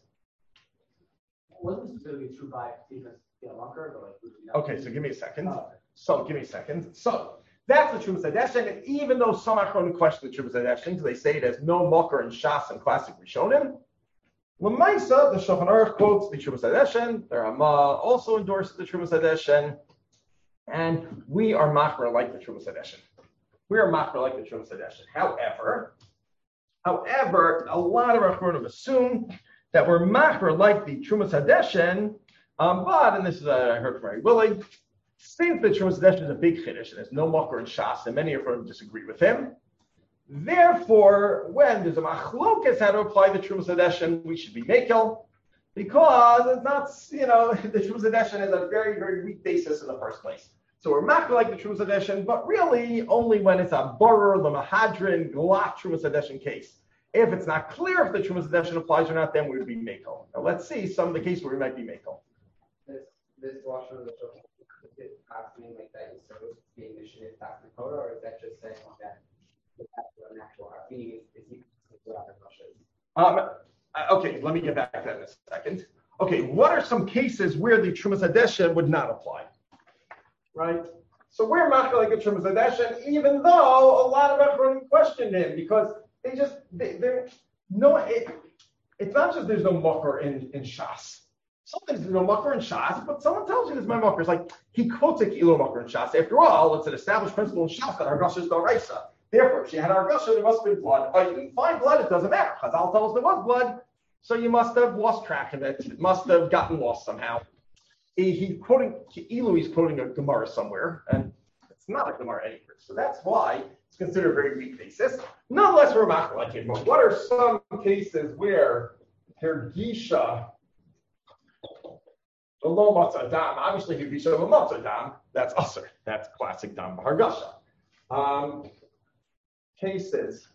Wasn't this really true by because longer? Okay, so give me a second. So that's the Trumas Hadeshen. And even though some Achronim question the Trumas Hadeshen, because they say it has no makar in Shas and classic Rishonim, L'maisa, the Shulchan Aruch quotes the Trumas Hadeshen. The Rama also endorses the Trumas Hadeshen, and we are machmer like the Trumas Hadeshen. We are machmer like the Trumas Hadeshen. However, a lot of Achronim assume that we're machmer like the Trumas Hadeshen, but, and this is I heard from Ray Willie, since the Trumas Hadeshen is a big chiddush and there's no makar in Shas, and many Achronim disagree with him. Therefore, when there's a machlokas how to apply the Trumas Hadeshen, we should be mekel, because it's not, the Trumas Hadeshen is a very, very weak basis in the first place. So we're machlokas like the Trumas Hadeshen, but really only when it's a borer, the mahadrin, glat Trumas Hadeshen case. If it's not clear if the Trumas Hadeshen applies or not, then we would be mekel. Now let's see some of the cases where we might be mekel. This washer of the Shulchan asking like that, so being the Shinit Taknakota, or is that just saying that an actual Arfi is without the Okay, let me get back to that in a second. Okay, what are some cases where the Trumas Hadeshen would not apply? Right? So we're machal like the Trumas Hadeshen, even though a lot of Achronim questioned him because it's not just there's no makar in Shas. Sometimes there's no makar in Shas, but someone tells you there's my makar. It's like he quotes a kilo makar in Shas. After all, it's an established principle in Shas that Hargasha is d'oraisa. Therefore, if she had Hargasha, there must have been blood. Oh, you didn't find blood, it doesn't matter. Chazal tells us there was blood, so you must have lost track of it. It must have gotten lost somehow. He's quoting a Gemara somewhere, and it's not a Gemara anywhere. So that's why it's considered a very weak basis. Nonetheless, we're machal like it. What are some cases where Hergisha, the lo matzah dam, obviously Hergisha lo matzah dam, that's usher. That's classic dam b'hargasha. Cases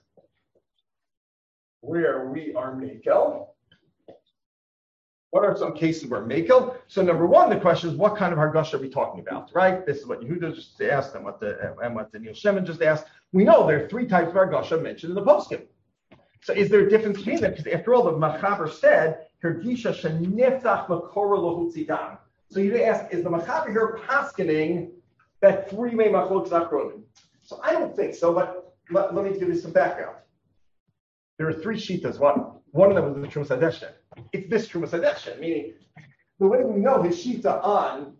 where we are mekel. What are some cases where mekel? So number one, the question is what kind of hargasha are we talking about, right? This is what Yehuda just asked and what the Neil Shemin just asked. We know there are three types of hargasha mentioned in the poskim. So is there a difference between them? Because after all, the Machaber said Hergisha sheniftach makora lohutzi dam. So you ask, is the Machaber here paskening that 3 may machlokes achronim? So I don't think so, but let me give you some background. There are 3 shitas. One of them is the Trumas Hadeshen. It's this Trumas Hadeshen, meaning the way we know his shita on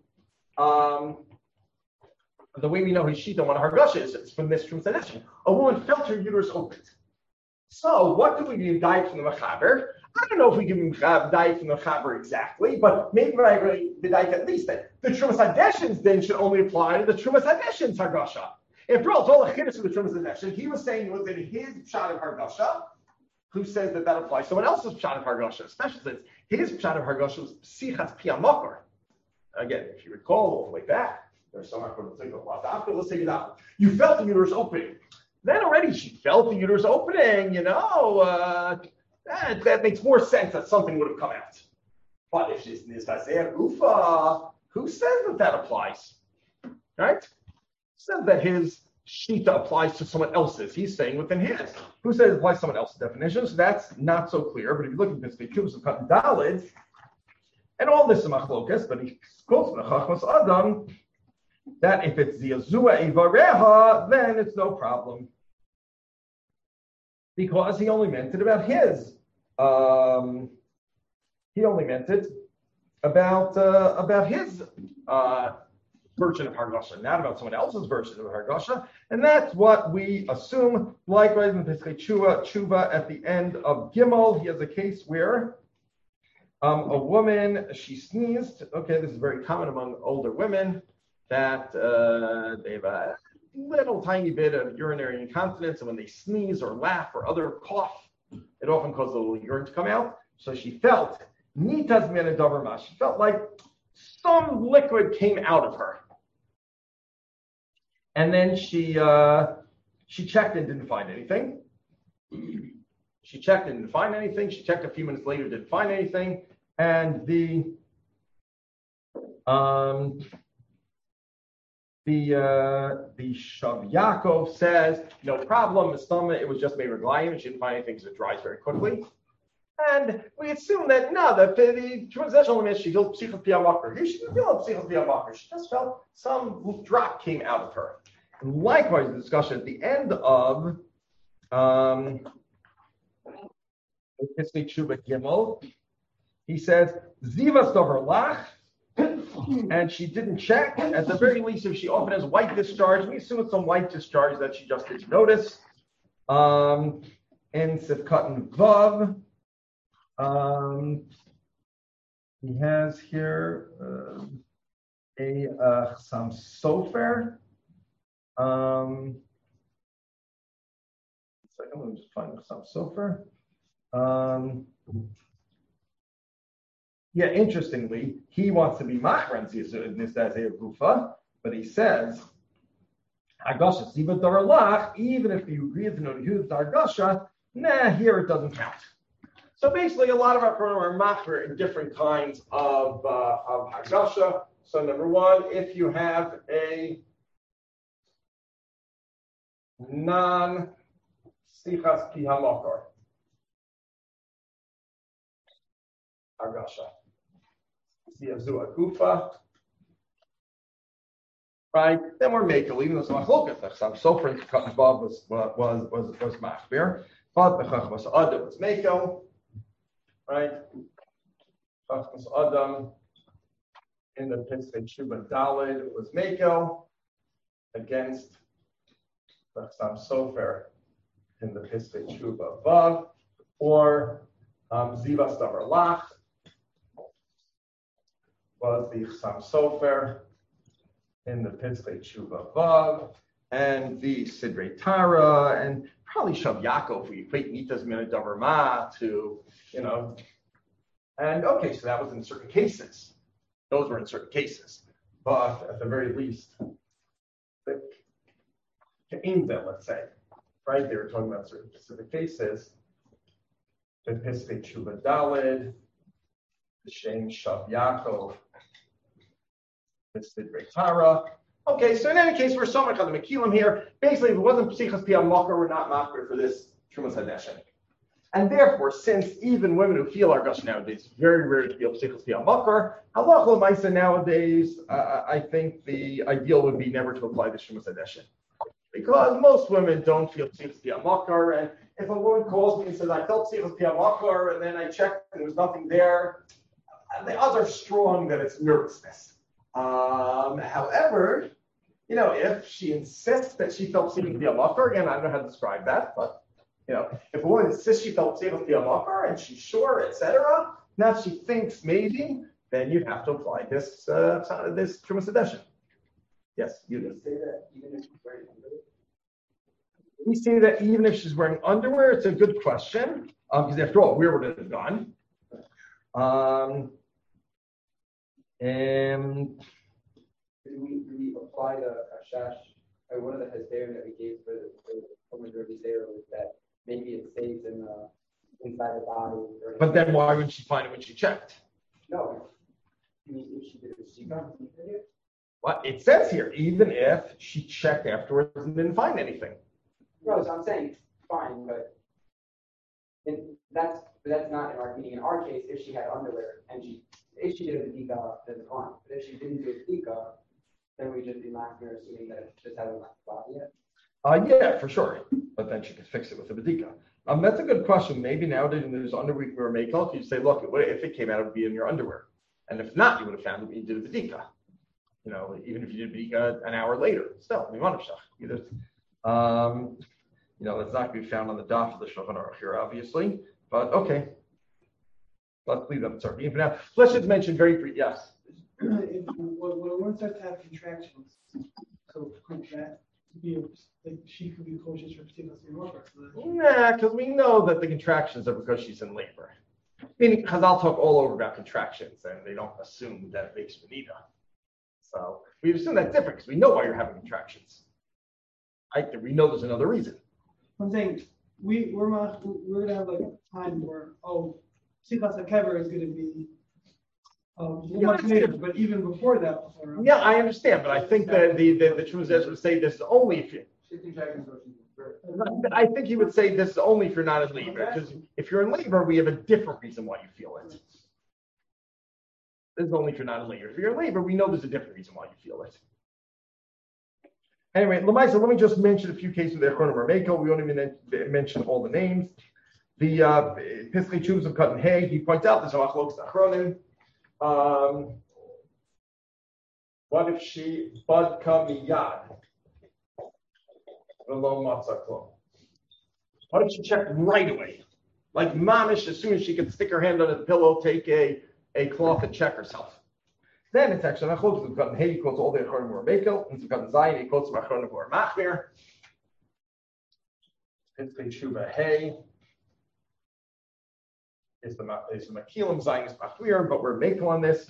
one of Hargasha is from this Trumas Hadeshen. A woman felt her uterus opened. So what do we do diet from the Machaber? I don't know if we give him diet from the Machaber exactly, but maybe the diet at least that the Trumas Hadeshen's then should only apply to the Trumas Hadeshen's Hargasha. After all, it's all a chiddush of the Trumas Hadeshen. He was saying it was in his pshat of Hargasha. Who says that applies to someone else's pshat of Hargasha, especially since his pshat of Hargasha was psichas piyamokar. Again, if you recall all the way back, there's some let's take it out. You felt the uterus opening. Then already she felt the uterus opening, that makes more sense that something would have come out. But if she's Nizazeh Gufa, who says that applies? Right? Says that his shita applies to someone else's. He's saying within his. Who says it applies to someone else's definition? So that's not so clear. But if you look at this, the Kuvas of Katan Daled, and all this is machlokas, but he quotes the Chachmas Adam that if it's the Azua Ivareha, then it's no problem. Because he only meant it about his. He only meant it about his version of Hargasha, not about someone else's version of Hargasha. And that's what we assume. Likewise, in Pesach Tshuva at the end of Gimel, he has a case where a woman, she sneezed. Okay, this is very common among older women, that they have a little tiny bit of urinary incontinence, and when they sneeze or laugh or other cough, it often causes a little urine to come out. So she felt nitas min adavar. She felt like some liquid came out of her, and then she checked and didn't find anything. She checked and didn't find anything. She checked a few minutes later, didn't find anything, and the Shav Yaakov says, no problem, Mistama, it was just Meir Glayim, and she didn't find anything because it dries very quickly. And we assume that no, the transitional means she feels psichas piyamokar. Here she didn't feel psichas piyamokar. She just felt some drop came out of her. And likewise, the discussion at the end of Pesach Tshuva Gimel, he says, Zivas Dover Lach, and she didn't check. At the very least, if she often has white discharge, we assume it's some white discharge that she just didn't notice. In Sivkat and Vav, he has here a Chassam Sofer. Second, let me just find Chassam Sofer. Yeah, interestingly, he wants to be machran Nizazeh Gufa, but he says, Hargasha Siva Daralach, even if you agree with the Hargasha, here it doesn't count. So basically, a lot of our pronoun are machra in different kinds of Hargasha. So number one, if you have a non-sichas pihamokar Hargasha. Zua Kufa, right? Then we're making even though some machlokas. So for instance, Katan Vav was machbir, but the Chachmas Adam was mako, right? Chachmas Adam in the Pesach Tshuva Daled was mako against the Chassam Sofer in the Pesach Tshuva Vav, or Zivas Davar Lach was the Chassam Sofer in the Pesach Tshuva Vav, and the Sidrei Tara, and probably Shav Yaakov, if we equate Nitas Min Davar Ma to, and okay, so that was in certain cases. Those were in certain cases. But at the very least, to aim them, let's say, right? They were talking about certain specific cases. The Pesach Tshuva Daled, the Shem Shav Yaakov, the Sidrei Tara. Okay, so in any case, we're so much on the Mekilim here. Basically, if it wasn't Psichas Piyam Mokar, we're not Machber for this Trumas Hadeshen. And therefore, since even women who feel argash nowadays very rare to feel psichos makar, halacha l'maisa nowadays, I think the ideal would be never to apply the Shemus Hadeshin. Because most women don't feel psichos makar, and if a woman calls me and says, I felt psichos makar, and then I checked and there was nothing there, the odds are strong that it's nervousness. However, if she insists that she felt psichos makar, again, I don't know how to describe that, but if a woman insists she felt psichos makar and she's sure, etc., now she thinks maybe, then you have to apply this Trumas Hadeshin. Yes, you do. We say that even if she's wearing underwear, it's a good question, because after all, where would it have gone? And do we apply the Hashash, or one of the Hesderim that we gave for the Derby Zera was that maybe it stays inside the body. But then why wouldn't she find it when she checked? No. If she did it, Well, it says here, even if she checked afterwards and didn't find anything. No, so I'm saying fine, but that's not in our meaning. In our case, if she had underwear and if she did a Bedika, then fine. But if she didn't do a Bedika, then we just be laughing or assuming that it just hasn't left the body yet. Yeah, for sure. But then she could fix it with a Bedika. That's a good question. Maybe nowadays when there's underwear makeup, you say, look, if it came out, it would be in your underwear. And if not, you would have found it when you did a Bedika. Even if you did Bedika an hour later, still, that's not going to be found on the daf of the Shulchan Aruch here, obviously. But okay. Let's leave them certainly for now. Let's just mention very brief. Yes. When a woman starts to have contractions, so that she could be cautious for particular workers. Nah, because we know that the contractions are because she's in labor. Meaning, because I'll talk all over about contractions, and they don't assume that it makes Benita. So we assume that's different because we know why you're having contractions. We know there's another reason. I'm saying we're gonna have like a time where Sichas HaKever is gonna be much later, but even before that. Yeah, I understand, but I think that the Trumas would say this is only if you. I think he would say this is only if you're not in labor, because if you're in labor, we have a different reason why you feel it. This is only if you're not in labor. If you're in labor, we know there's a different reason why you feel it. Anyway, Lamaisa, let me just mention a few cases of the Echron Rameko. We won't even mention all the names. The Pischei Tshuvos of Cotton Hay, he points out there's a machlokes achronim. What if she badka miyad v'lo matzah klum? What if she checked right away, like mamish, as soon as she could stick her hand under the pillow, take a cloth and check herself? Then it's actually machlokes of Cotton Hay. He quotes all the Echronim Rameko, and Cotton Zayin he quotes Achronim or Machmir. Pischei Tshuva Hay. Is the Makilim Zayin is Machmir, but we're making on this.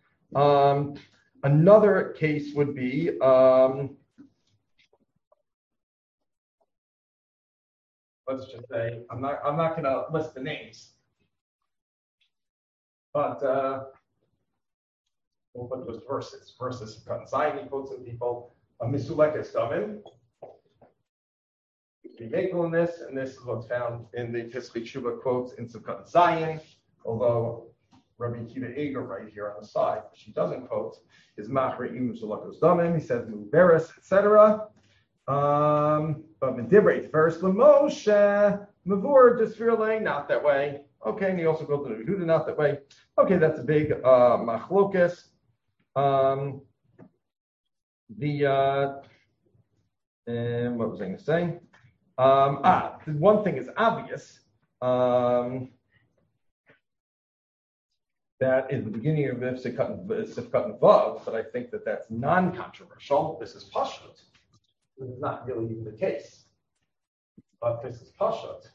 Another case would be let's just say I'm not going to list the names, but we'll put those verses. Verses from Zion, he quotes some people. Misulek Estamim. We make on this, and this is what's found in the Pischei Tshuva quotes in Sukkot Zion, although Rabbi Akiva Eger right here on the side, she doesn't quote, is Machre Imus Ulakos Damim, he says Muberis, etc. But Medibrate, first Lamoshe, Mavur, Desfirle, not that way. Okay, and he also quotes the Yehuda, not that way. Okay, that's a big machlokas. What was I going to say? One thing is obvious. That is the beginning of Sifkat and Vav, but I think that that's non-controversial. This is Pashut. This is not really even the case. But this is Pashut.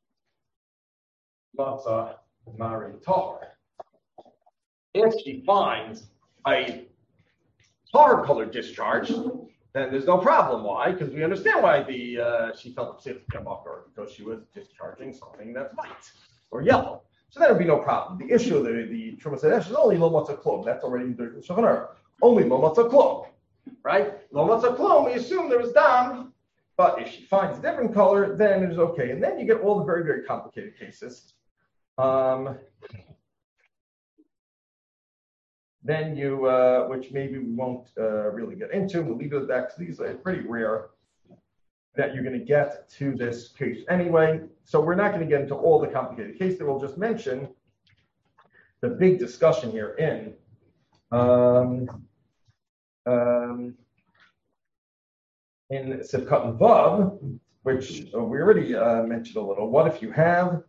Matzah Mari Tahar. If she finds a tar-colored discharge, then there's no problem. Why? Because we understand why she felt the because she was discharging something that's white or yellow. So there would be no problem. The issue of the Trumas Hadeshin is only lo matzah klum. That's already in the Shulchan Aruch. Only lo matzah klum, right? Lo matzah klum. We assume there was dam, But if she finds a different color, then it is okay. And then you get all the very, very complicated cases. Then you, which maybe we won't really get into, we'll leave it back to these. It's pretty rare that you're going to get to this case anyway. So we're not going to get into all the complicated cases. We'll just mention the big discussion here in Sivkat and Vav, which we already mentioned a little. What if you have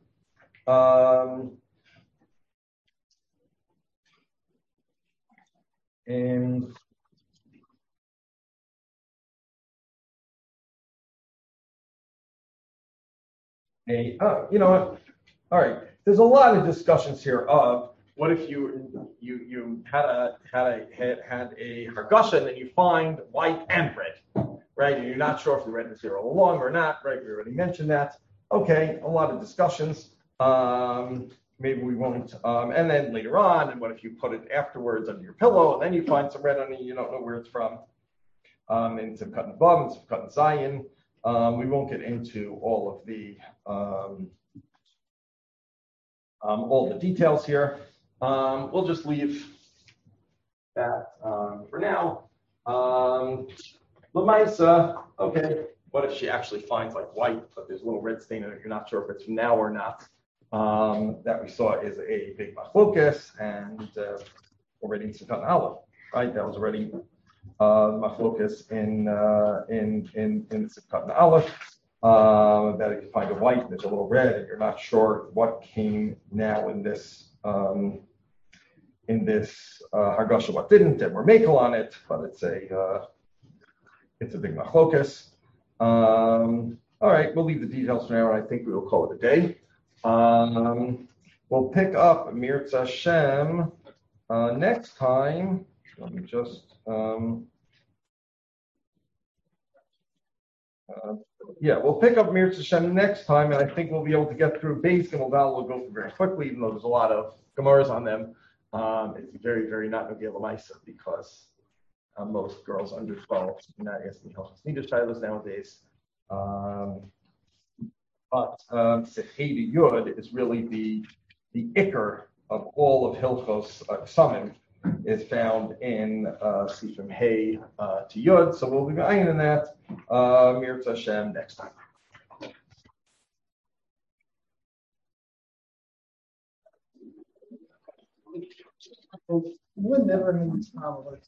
you know what? All right. There's a lot of discussions here of what if you had a hargasha and then you find white and red, right? And you're not sure if the red was here all along or not, right? We already mentioned that. Okay, a lot of discussions. Maybe we won't. And then later on, and what if you put it afterwards under your pillow and then you find some red on it, you don't know where it's from. And some cut and bum, and some cut and zion. We won't get into all of the details here. We'll just leave that for now. Lamaisa, okay. What if she actually finds like white, but there's a little red stain in it? You're not sure if it's from now or not. That we saw is a big machlokas, and already in Sivkat and Aleph, right? That was already machlokas in Sivkat and Aleph. That if you find a white and there's a little red, and you're not sure what came now in this hargasha, what didn't, and we're makel on it, but it's a big machlokas. All right, we'll leave the details for now, and I think we will call it a day. We'll pick up Mirza Hashem next time. Let me just we'll pick up Mirza Hashem next time, and I think we'll be able to get through Beis Gimel Dal. We'll go through very quickly, even though there's a lot of Gemaras on them. It's very, very not Nogei L'Maisa because most girls under 12 are not asking Hilchos Nidus Shilos nowadays. But Sefedi Yud is really the ikar of all of Hilchos Ksamim is found in Sifrim Hey to Yud. So we'll be going in that Mirza Hashem next time. Would never have this problem.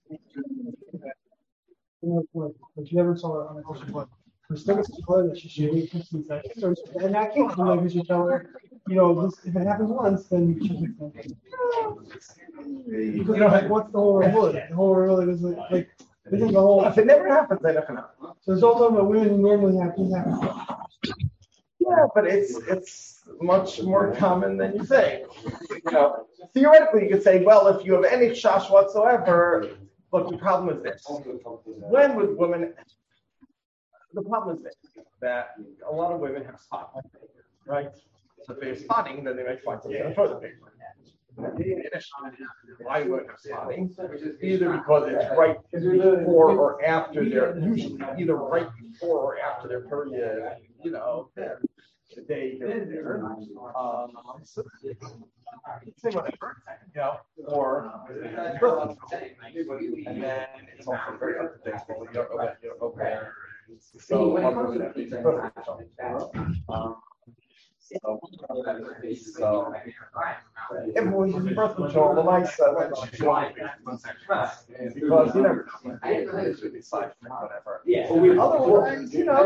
Like you never saw it on the course of what. We're still going to that she should wait 15 seconds. And I can't believe we should tell her, this, if it happens once, then you should fix it. Because like, what's the whole reward? The whole reward is like this is the whole. If it never happens, then nothing happens. So it's also about women who normally have things happen. Yeah, but it's much more common than you think. Theoretically, you could say, well, if you have any shash whatsoever, look, the problem is this: when with women. The problem is this, that a lot of women have spotting, right? So if they have spotting, then they might find something on toilet paper. Why would have spotting? Either because it's right before or after their, usually either right before or after their period, the day they're there. Say whatever, or and then it's also very unpredictable. You don't know where. So everyone uses birth control, the lights because you never whatever. Otherwise,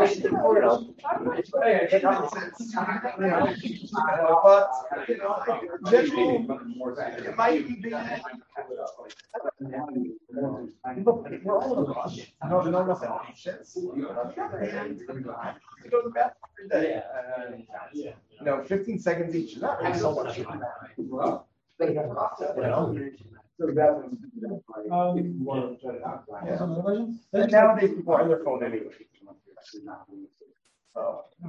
but generally, it might be. We're all in a rush. No patience. You go to the bathroom every day. 15 seconds each is not really so much. And nowadays people are on their phone anyway. So,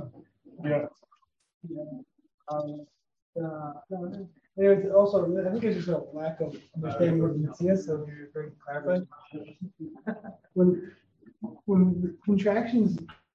There's also, I think there's just a lack of understanding of the Mitzvah, so you're very clarifying. When contractions